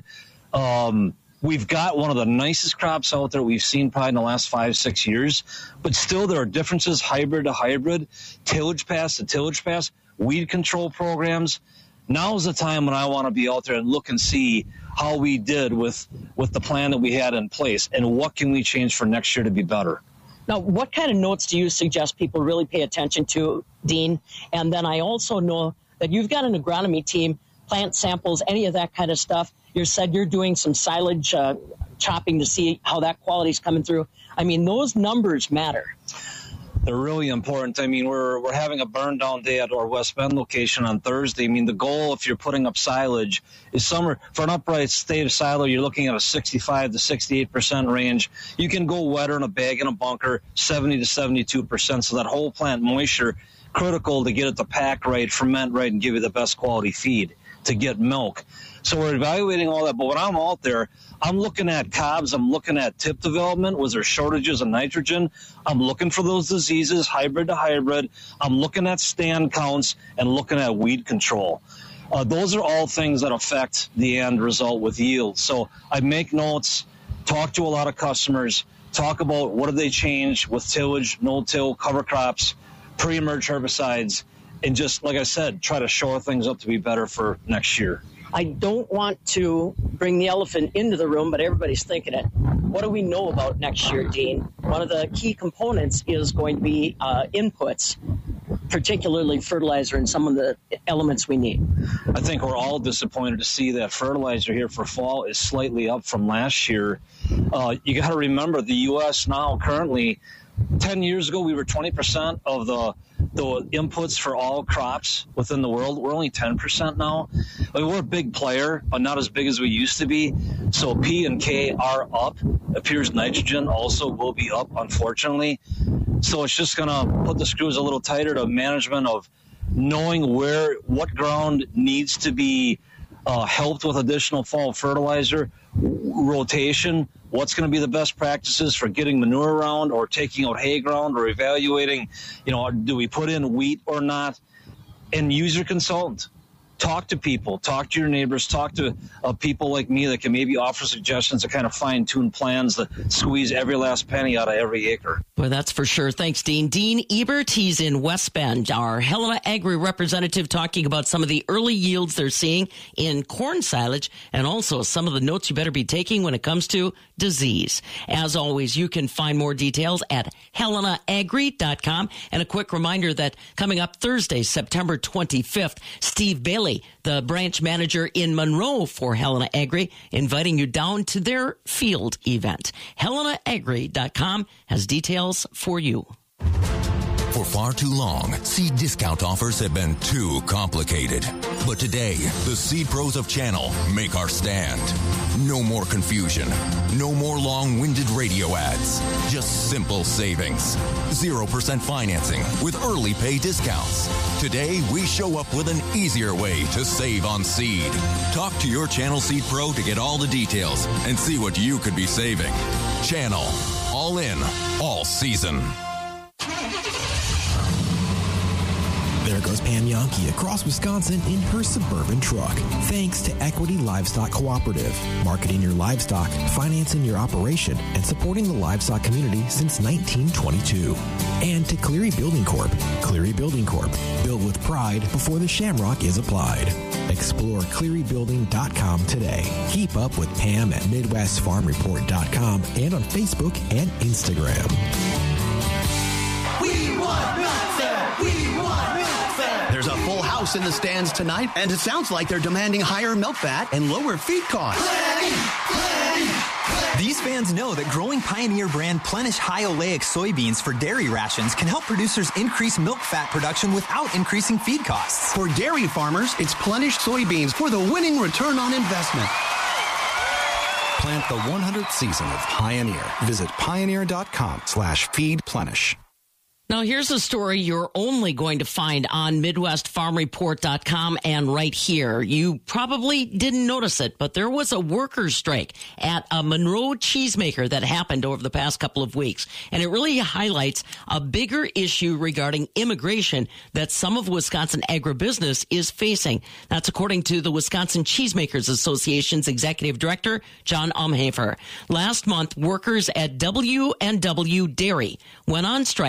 We've got one of the nicest crops out there we've seen probably in the last 5-6 years. But still, there are differences hybrid to hybrid, tillage pass to tillage pass, weed control programs. Now's the time when I want to be out there and look and see how we did with the plan that we had in place and what can we change for next year to be better.
Now, what kind of notes do you suggest people really pay attention to, Dean? And then I also know that you've got an agronomy team, plant samples, any of that kind of stuff. You said you're doing some silage chopping to see how that quality is coming through. I mean, those numbers matter.
They're really important. I mean, we're having a burn down day at our West Bend location on Thursday. I mean, the goal, if you're putting up silage, is for an upright state of silo, you're looking at a 65 to 68% range. You can go wetter in a bag in a bunker, 70 to 72%. So that whole plant moisture, critical to get it to pack right, ferment right, and give you the best quality feed to get milk. So we're evaluating all that. But when I'm out there, I'm looking at cobs. I'm looking at tip development. Was there shortages of nitrogen? I'm looking for those diseases, hybrid to hybrid. I'm looking at stand counts and looking at weed control. Those are all things that affect the end result with yield. So I make notes, talk to a lot of customers, talk about what did they change with tillage, no-till, cover crops, pre-emerge herbicides, and just, like I said, try to shore things up to be better for next year.
I don't want to bring the elephant into the room, but everybody's thinking it. What do we know about next year, Dean? One of the key components is going to be inputs, particularly fertilizer and some of the elements we need.
I think we're all disappointed to see that fertilizer here for fall is slightly up from last year. You got to remember the U.S. now currently, 10 years ago, we were 20% of the inputs for all crops within the world. We're only 10% now. I mean, we're a big player, but not as big as we used to be. So P and K are up. It appears nitrogen also will be up, unfortunately. So it's just going to put the screws a little tighter to management of knowing what ground needs to be helped with additional fall fertilizer, rotation, what's going to be the best practices for getting manure around or taking out hay ground or evaluating, do we put in wheat or not? And use your consultant. Talk to people, talk to your neighbors, talk to people like me that can maybe offer suggestions to kind of fine-tune plans that squeeze every last penny out of every acre.
Well, that's for sure. Thanks, Dean. Dean Ebert, he's in West Bend, our Helena Agri representative, talking about some of the early yields they're seeing in corn silage and also some of the notes you better be taking when it comes to disease. As always, you can find more details at helenaagri.com. And a quick reminder that coming up Thursday, September 25th, Steve Bailey, the branch manager in Monroe for Helena Agri, inviting you down to their field event. helenaagri.com has details for you.
For far too long, seed discount offers have been too complicated. But today, the Seed Pros of Channel make our stand. No more confusion. No more long-winded radio ads. Just simple savings. 0% financing with early pay discounts. Today, we show up with an easier way to save on seed. Talk to your Channel Seed Pro to get all the details and see what you could be saving. Channel. All in. All season.
There goes Pam Yonke across Wisconsin in her Suburban truck. Thanks to Equity Livestock Cooperative, marketing your livestock, financing your operation, and supporting the livestock community since 1922. And to Cleary Building Corp. Cleary Building Corp. Build with pride before the shamrock is applied. Explore clearybuilding.com today. Keep up with Pam at MidwestFarmReport.com and on Facebook and Instagram.
We want milk fat! We want milk fat! There's a full house in the stands tonight, and it sounds like they're demanding higher milk fat and lower feed costs.
These fans know that growing Pioneer brand Plenish high oleic soybeans for dairy rations can help producers increase milk fat production without increasing feed costs.
For dairy farmers, it's Plenish soybeans for the winning return on investment.
Plant the 100th season of Pioneer. Visit pioneer.com/feedplenish.
Now, here's a story you're only going to find on MidwestFarmReport.com and right here. You probably didn't notice it, but there was a workers' strike at a Monroe cheesemaker that happened over the past couple of weeks. And it really highlights a bigger issue regarding immigration that some of Wisconsin agribusiness is facing. That's according to the Wisconsin Cheesemakers Association's executive director, John Umhafer. Last month, workers at W&W Dairy went on strike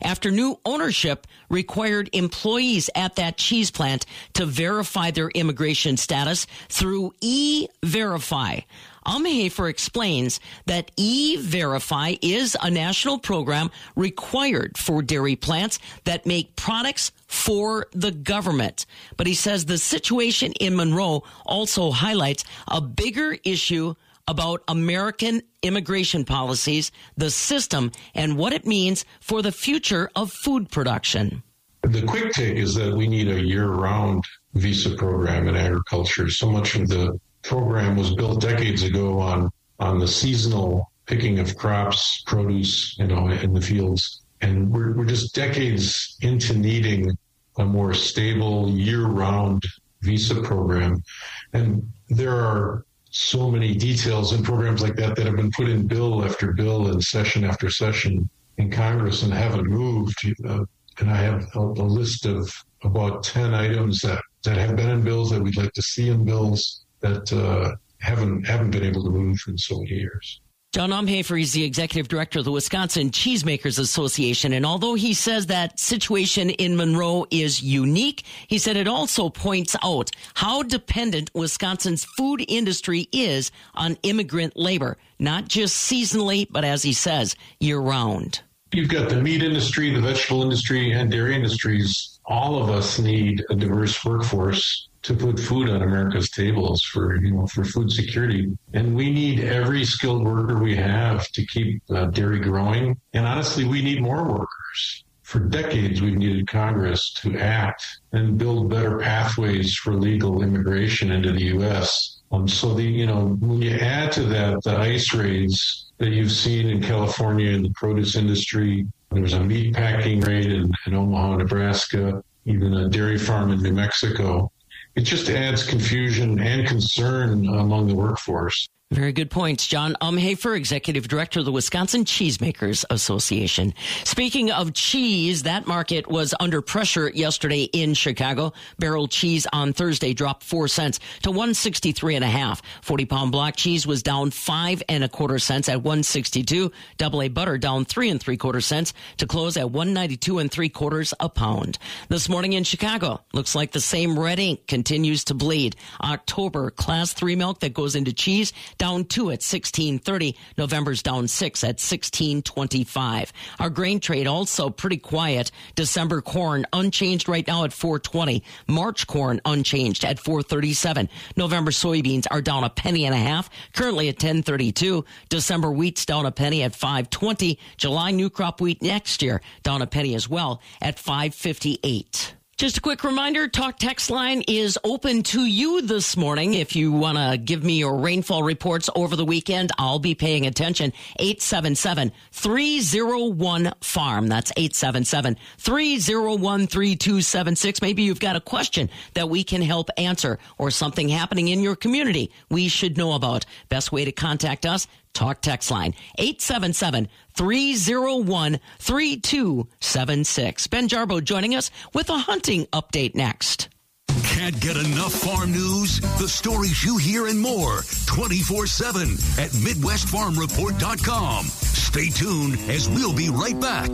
after new ownership required employees at that cheese plant to verify their immigration status through E-Verify. Umhafer explains that E-Verify is a national program required for dairy plants that make products for the government. But he says the situation in Monroe also highlights a bigger issue about American immigration policies, the system, and what it means for the future of food production.
The quick take is that we need a year-round visa program in agriculture. So much of the program was built decades ago on the seasonal picking of crops, produce, in the fields. And we're just decades into needing a more stable year-round visa program. And there are so many details in programs like that have been put in bill after bill and session after session in Congress and haven't moved. And I have a list of about 10 items that have been in bills that we'd like to see in bills that haven't been able to move in so many years.
John Umhafer is the executive director of the Wisconsin Cheesemakers Association. And although he says that situation in Monroe is unique, he said it also points out how dependent Wisconsin's food industry is on immigrant labor, not just seasonally, but as he says, year round.
You've got the meat industry, the vegetable industry, and dairy industries. All of us need a diverse workforce to put food on America's tables for food security. And we need every skilled worker we have to keep dairy growing. And honestly, we need more workers. For decades, we've needed Congress to act and build better pathways for legal immigration into the U.S. So when you add to that the ICE raids that you've seen in California in the produce industry, there was a meat packing raid in Omaha, Nebraska, even a dairy farm in New Mexico. It just adds confusion and concern among the workforce.
Very good points. John Umhafer, executive director of the Wisconsin Cheesemakers Association. Speaking of cheese, that market was under pressure yesterday in Chicago. Barrel cheese on Thursday dropped 4 cents to 163.5. 40-pound block cheese was down 5 1/4 cents at 162. Double A butter down 3 3/4 cents to close at 192 3/4 a pound. This morning in Chicago, looks like the same red ink continues to bleed. October Class 3 milk that goes into cheese down 2 at 16.30. November's down 6 at 16.25. Our grain trade also pretty quiet. December corn unchanged right now at 4.20. March corn unchanged at 4.37. November soybeans are down 1.5 pennies, currently at 10.32. December wheat's down 1 penny at 5.20. July new crop wheat next year down 1 penny as well at 5.58. Just a quick reminder, Talk Text Line is open to you this morning. If you want to give me your rainfall reports over the weekend, I'll be paying attention. 877-301-FARM. That's 877-301-3276. Maybe you've got a question that we can help answer or something happening in your community we should know about. Best way to contact us, Talk Text Line, 877-301-3276. Ben Jarbo joining us with a hunting update next.
Can't get enough farm news? The stories you hear and more 24/7 at MidwestFarmReport.com. Stay tuned as we'll be right back.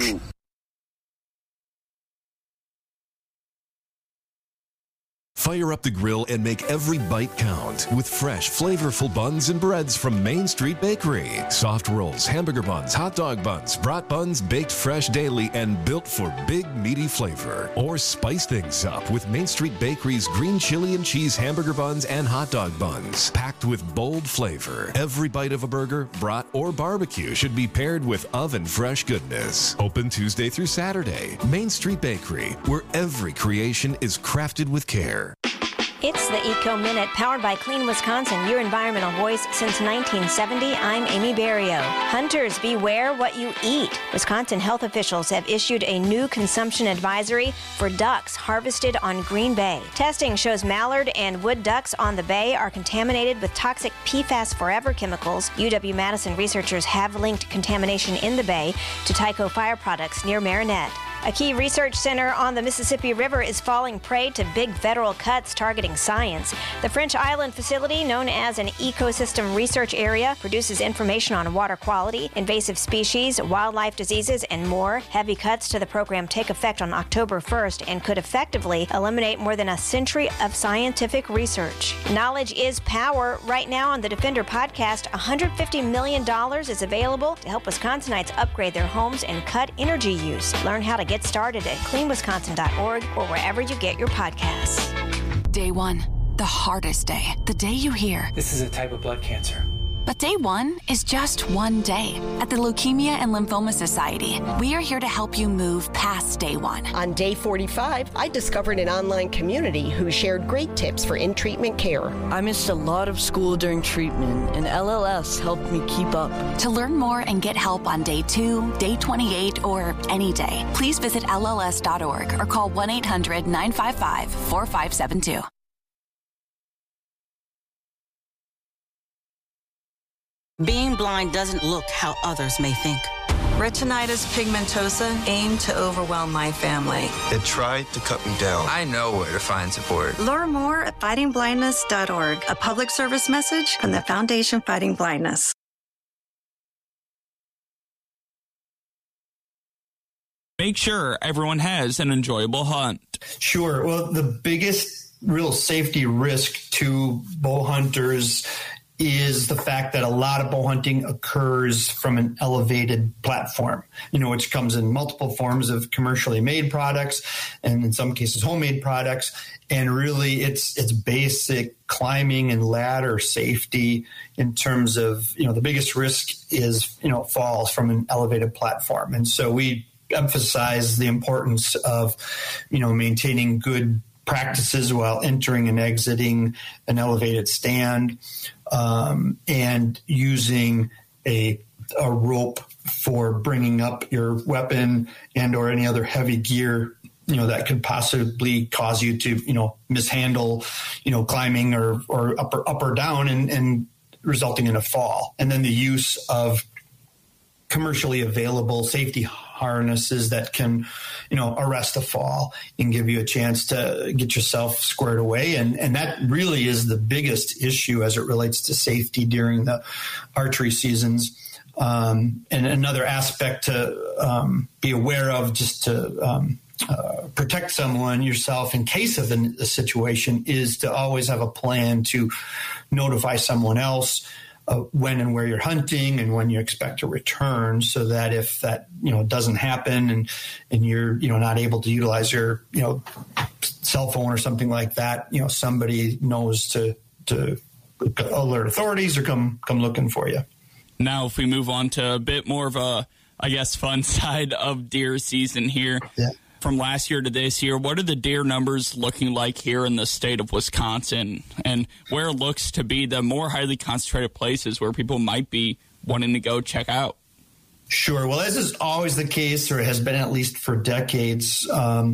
Fire up the grill and make every bite count with fresh, flavorful buns and breads from Main Street Bakery. Soft rolls, hamburger buns, hot dog buns, brat buns baked fresh daily and built for big, meaty flavor. Or spice things up with Main Street Bakery's green chili and cheese hamburger buns and hot dog buns. Packed with bold flavor. Every bite of a burger, brat, or barbecue should be paired with oven-fresh goodness. Open Tuesday through Saturday. Main Street Bakery, where every creation is crafted with care.
It's the Eco Minute, powered by Clean Wisconsin, your environmental voice since 1970. I'm Amy Barrio. Hunters, beware what you eat. Wisconsin health officials have issued a new consumption advisory for ducks harvested on Green Bay. Testing shows mallard and wood ducks on the bay are contaminated with toxic PFAS Forever chemicals. UW-Madison researchers have linked contamination in the bay to Tyco Fire products near Marinette. A key research center on the Mississippi River is falling prey to big federal cuts targeting science. The French Island facility, known as an ecosystem research area, produces information on water quality, invasive species, wildlife diseases, and more. Heavy cuts to the program take effect on October 1st and could effectively eliminate more than a century of scientific research. Knowledge is power. Right now on the Defender podcast, $150 million is available to help Wisconsinites upgrade their homes and cut energy use. Learn how to get started at cleanwisconsin.org or wherever you get your podcasts.
Day one, the hardest day. The day you hear,
this is a type of blood cancer.
But day one is just one day. At the Leukemia and Lymphoma Society, we are here to help you move past day one.
On day 45, I discovered an online community who shared great tips for in-treatment care.
I missed a lot of school during treatment, and LLS helped me keep up.
To learn more and get help on day 2, day 28, or any day, please visit LLS.org or call 1-800-955-4572.
Being blind doesn't look how others may think.
Retinitis pigmentosa aimed to overwhelm my family.
It tried to cut me down. I know where to find support.
Learn more at fightingblindness.org, a public service message from the Foundation Fighting Blindness.
Make sure everyone has an enjoyable hunt.
Sure. Well, the biggest real safety risk to bow hunters is the fact that a lot of bow hunting occurs from an elevated platform, which comes in multiple forms of commercially made products and in some cases homemade products. And really it's basic climbing and ladder safety in terms of, the biggest risk is, falls from an elevated platform. And so we emphasize the importance of, maintaining good practices while entering and exiting an elevated stand, and using a rope for bringing up your weapon and or any other heavy gear, that could possibly cause you to, mishandle, climbing or up or down and resulting in a fall. And then the use of commercially available safety harnesses that can, arrest a fall and give you a chance to get yourself squared away. And that really is the biggest issue as it relates to safety during the archery seasons. And another aspect to be aware of just to protect yourself in case of a situation is to always have a plan to notify someone else when and where you're hunting and when you expect to return, so that if that doesn't happen and you're not able to utilize your cell phone or something like that, somebody knows to alert authorities or come looking for you.
Now, if we move on to a bit more of a, fun side of deer season here. Yeah. From last year to this year, what are the deer numbers looking like here in the state of Wisconsin, and where it looks to be the more highly concentrated places where people might be wanting to go check out?
Sure. Well, as is always the case, or has been at least for decades,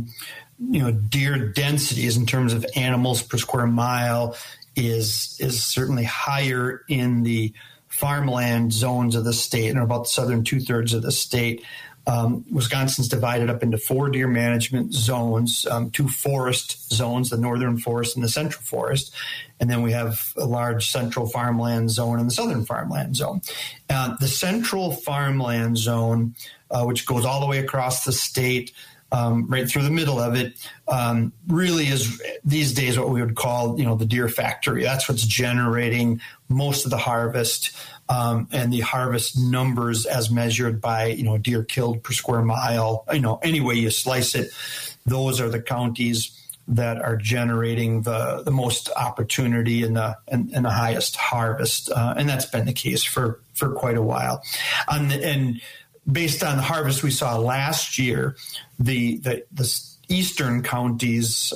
deer densities in terms of animals per square mile is certainly higher in the farmland zones of the state, and about the southern 2/3 of the state. Wisconsin's divided up into 4 deer management zones, 2 forest zones, the northern forest and the central forest. And then we have a large central farmland zone and the southern farmland zone. The central farmland zone, which goes all the way across the state, right through the middle of it, really is these days what we would call, the deer factory. That's what's generating most of the harvest. And the harvest numbers as measured by, deer killed per square mile, any way you slice it, those are the counties that are generating the most opportunity and the highest harvest. And that's been the case for quite a while. And based on the harvest we saw last year, the eastern counties,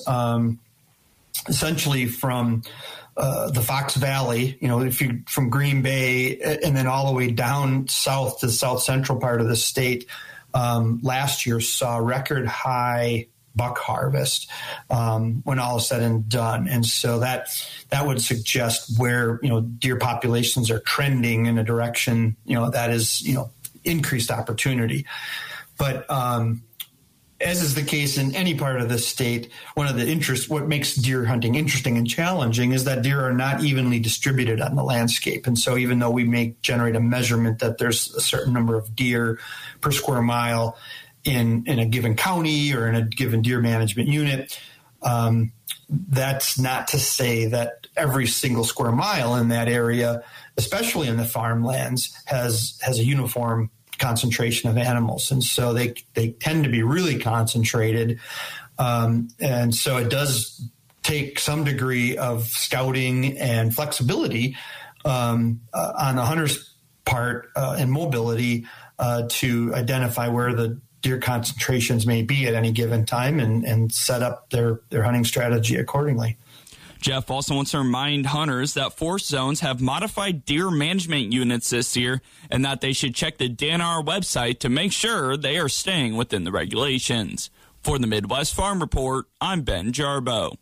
essentially from the Fox Valley, if you from Green Bay and then all the way down south to the south central part of the state, last year saw record high buck harvest when all is said and done. And so that would suggest where, deer populations are trending in a direction, that is, increased opportunity. But as is the case in any part of the state, what makes deer hunting interesting and challenging is that deer are not evenly distributed on the landscape. And so even though we may generate a measurement that there's a certain number of deer per square mile in a given county or in a given deer management unit, that's not to say that every single square mile in that area, especially in the farmlands, has a uniform concentration of animals. And so they tend to be really concentrated. And so it does take some degree of scouting and flexibility on the hunter's part and mobility to identify where the deer concentrations may be at any given time and set up their hunting strategy accordingly.
Jeff also wants to remind hunters that forest zones have modified deer management units this year and that they should check the DNR website to make sure they are staying within the regulations. For the Midwest Farm Report, I'm Ben Jarbo.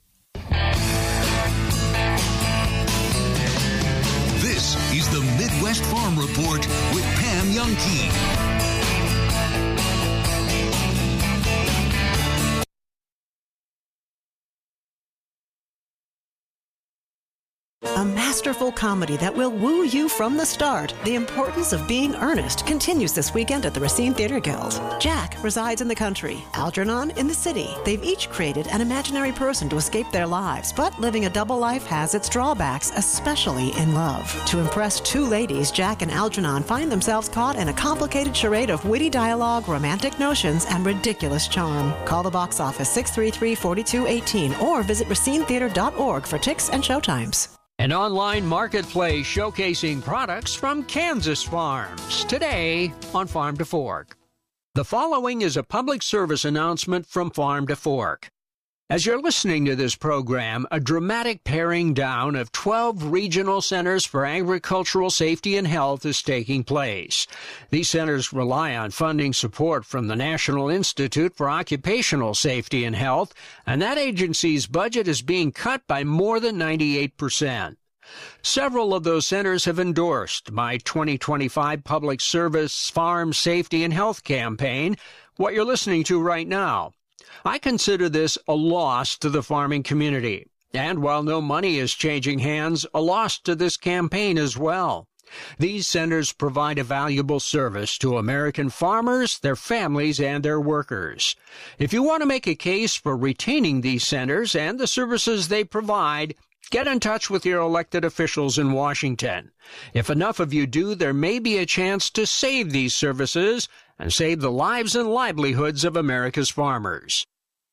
This is the Midwest Farm Report with Pam Youngkey.
A masterful comedy that will woo you from the start. The Importance of Being Earnest continues this weekend at the Racine Theater Guild. Jack resides in the country, Algernon in the city. They've each created an imaginary person to escape their lives, but living a double life has its drawbacks, especially in love. To impress two ladies, Jack and Algernon find themselves caught in a complicated charade of witty dialogue, romantic notions, and ridiculous charm. Call the box office 633-4218 or visit racinetheater.org for tickets and showtimes.
An online marketplace showcasing products from Kansas farms. Today on Farm to Fork. The following is a public service announcement from Farm to Fork. As you're listening to this program, a dramatic paring down of 12 regional centers for agricultural safety and health is taking place. These centers rely on funding support from the National Institute for Occupational Safety and Health, and that agency's budget is being cut by more than 98%. Several of those centers have endorsed my 2025 Public Service Farm Safety and Health campaign, what you're listening to right now. I consider this a loss to the farming community, and while no money is changing hands, a loss to this campaign as well. These centers provide a valuable service to American farmers, their families, and their workers. If you want to make a case for retaining these centers and the services they provide, get in touch with your elected officials in Washington. If enough of you do, there may be a chance to save these services and save the lives and livelihoods of America's farmers.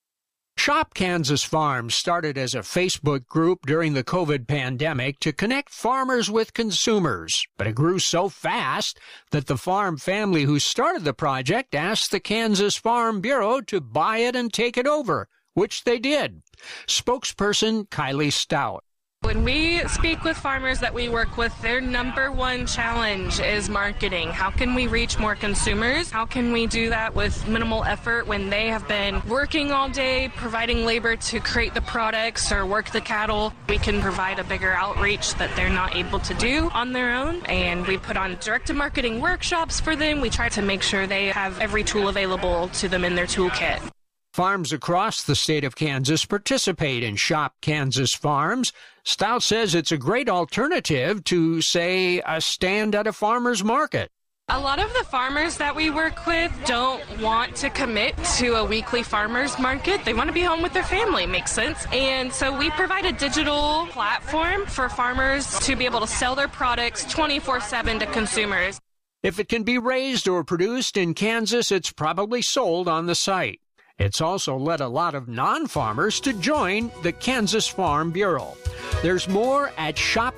Shop Kansas Farms started as a Facebook group during the COVID pandemic to connect farmers with consumers, but it grew so fast that the farm family who started the project asked the Kansas Farm Bureau to buy it and take it over, which they did. Spokesperson Kylie Stout.
When we speak with farmers that we work with, their number one challenge is marketing. How can we reach more consumers? How can we do that with minimal effort when they have been working all day, providing labor to create the products or work the cattle? We can provide a bigger outreach that they're not able to do on their own. And we put on direct-to-marketing workshops for them. We try to make sure they have every tool available to them in their toolkit.
Farms across the state of Kansas participate in Shop Kansas Farms. Stout says it's a great alternative to, say, a stand at a farmer's market.
A lot of the farmers that we work with don't want to commit to a weekly farmer's market. They want to be home with their family, makes sense. And so we provide a digital platform for farmers to be able to sell their products 24/7 to consumers.
If it can be raised or produced in Kansas, it's probably sold on the site. It's also led a lot of non-farmers to join the Kansas Farm Bureau. There's more at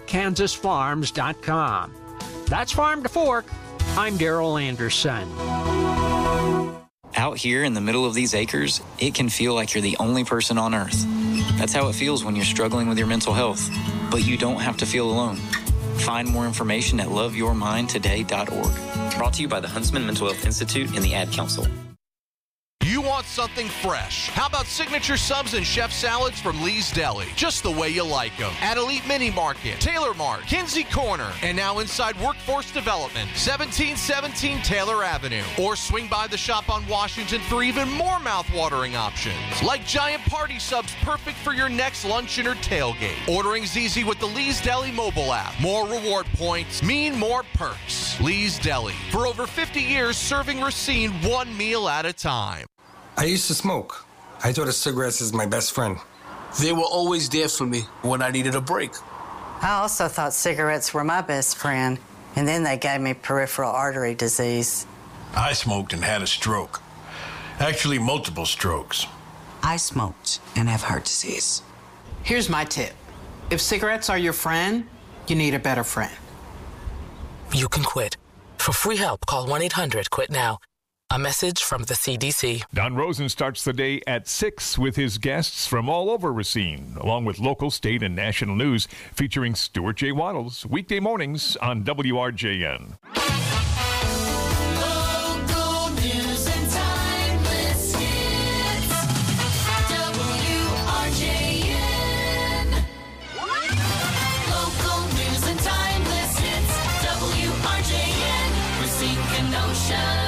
shopkansasfarms.com. That's Farm to Fork. I'm Darrell Anderson.
Out here in the middle of these acres, it can feel like you're the only person on earth. That's how it feels when you're struggling with your mental health. But you don't have to feel alone. Find more information at loveyourmindtoday.org. Brought to you by the Huntsman Mental Health Institute and the Ad Council.
You
you want something fresh. How about signature subs and chef salads from Lee's Deli? Just the way you like them. At Elite Mini Market, Taylor Mart, Kinsey Corner, and now inside Workforce Development, 1717 Taylor Avenue. Or swing by the shop on Washington for even more mouth-watering options, like giant party subs perfect for your next luncheon or tailgate. Ordering's easy with the Lee's Deli mobile app. More reward points mean more perks. Lee's Deli, for over 50 years serving Racine one meal at a time.
I used to smoke. I thought of cigarettes as my best friend.
They were always there for me when I needed a break.
I also thought cigarettes were my best friend, and then they gave me peripheral artery disease.
I smoked and had a stroke. Actually, multiple strokes.
I smoked and have heart disease. Here's my tip. If cigarettes are your friend, you need a better friend.
You can quit. For free help, call 1-800-QUIT-NOW. A message from the CDC.
Don Rosen starts the day at 6 with his guests from all over Racine, along with local, state, and national news, featuring Stuart J. Waddles, weekday mornings on WRJN.
Local news and timeless hits. WRJN. Local news and timeless hits. WRJN. Racine, Kenosha.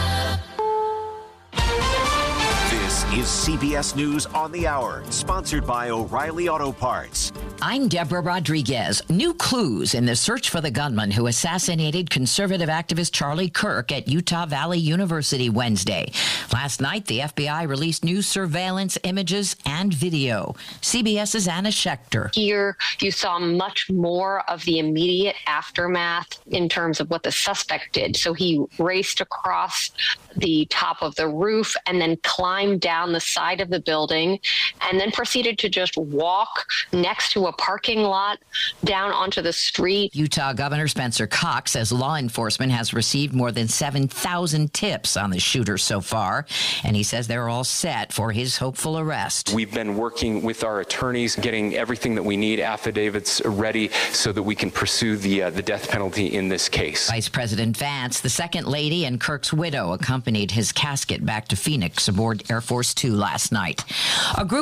This is CBS News on the Hour, sponsored by O'Reilly Auto Parts.
I'm Deborah Rodriguez. New clues in the search for the gunman who assassinated conservative activist Charlie Kirk at Utah Valley University Wednesday. Last night, the FBI released new surveillance images and video. CBS's Anna Schechter.
Here, you saw much more of the immediate aftermath in terms of what the suspect did. So he raced across the top of the roof and then climbed down the side of the building and then proceeded to just walk next to a parking lot down onto the street.
Utah Governor Spencer Cox says law enforcement has received more than 7,000 tips on the shooter so far, and he says they're all set for his hopeful arrest.
We've been working with our attorneys, getting everything that we need, affidavits ready, so that we can pursue the death penalty in this case.
Vice President Vance, the second lady, and Kirk's widow accompanied his casket back to Phoenix aboard Air Force Two last night. A group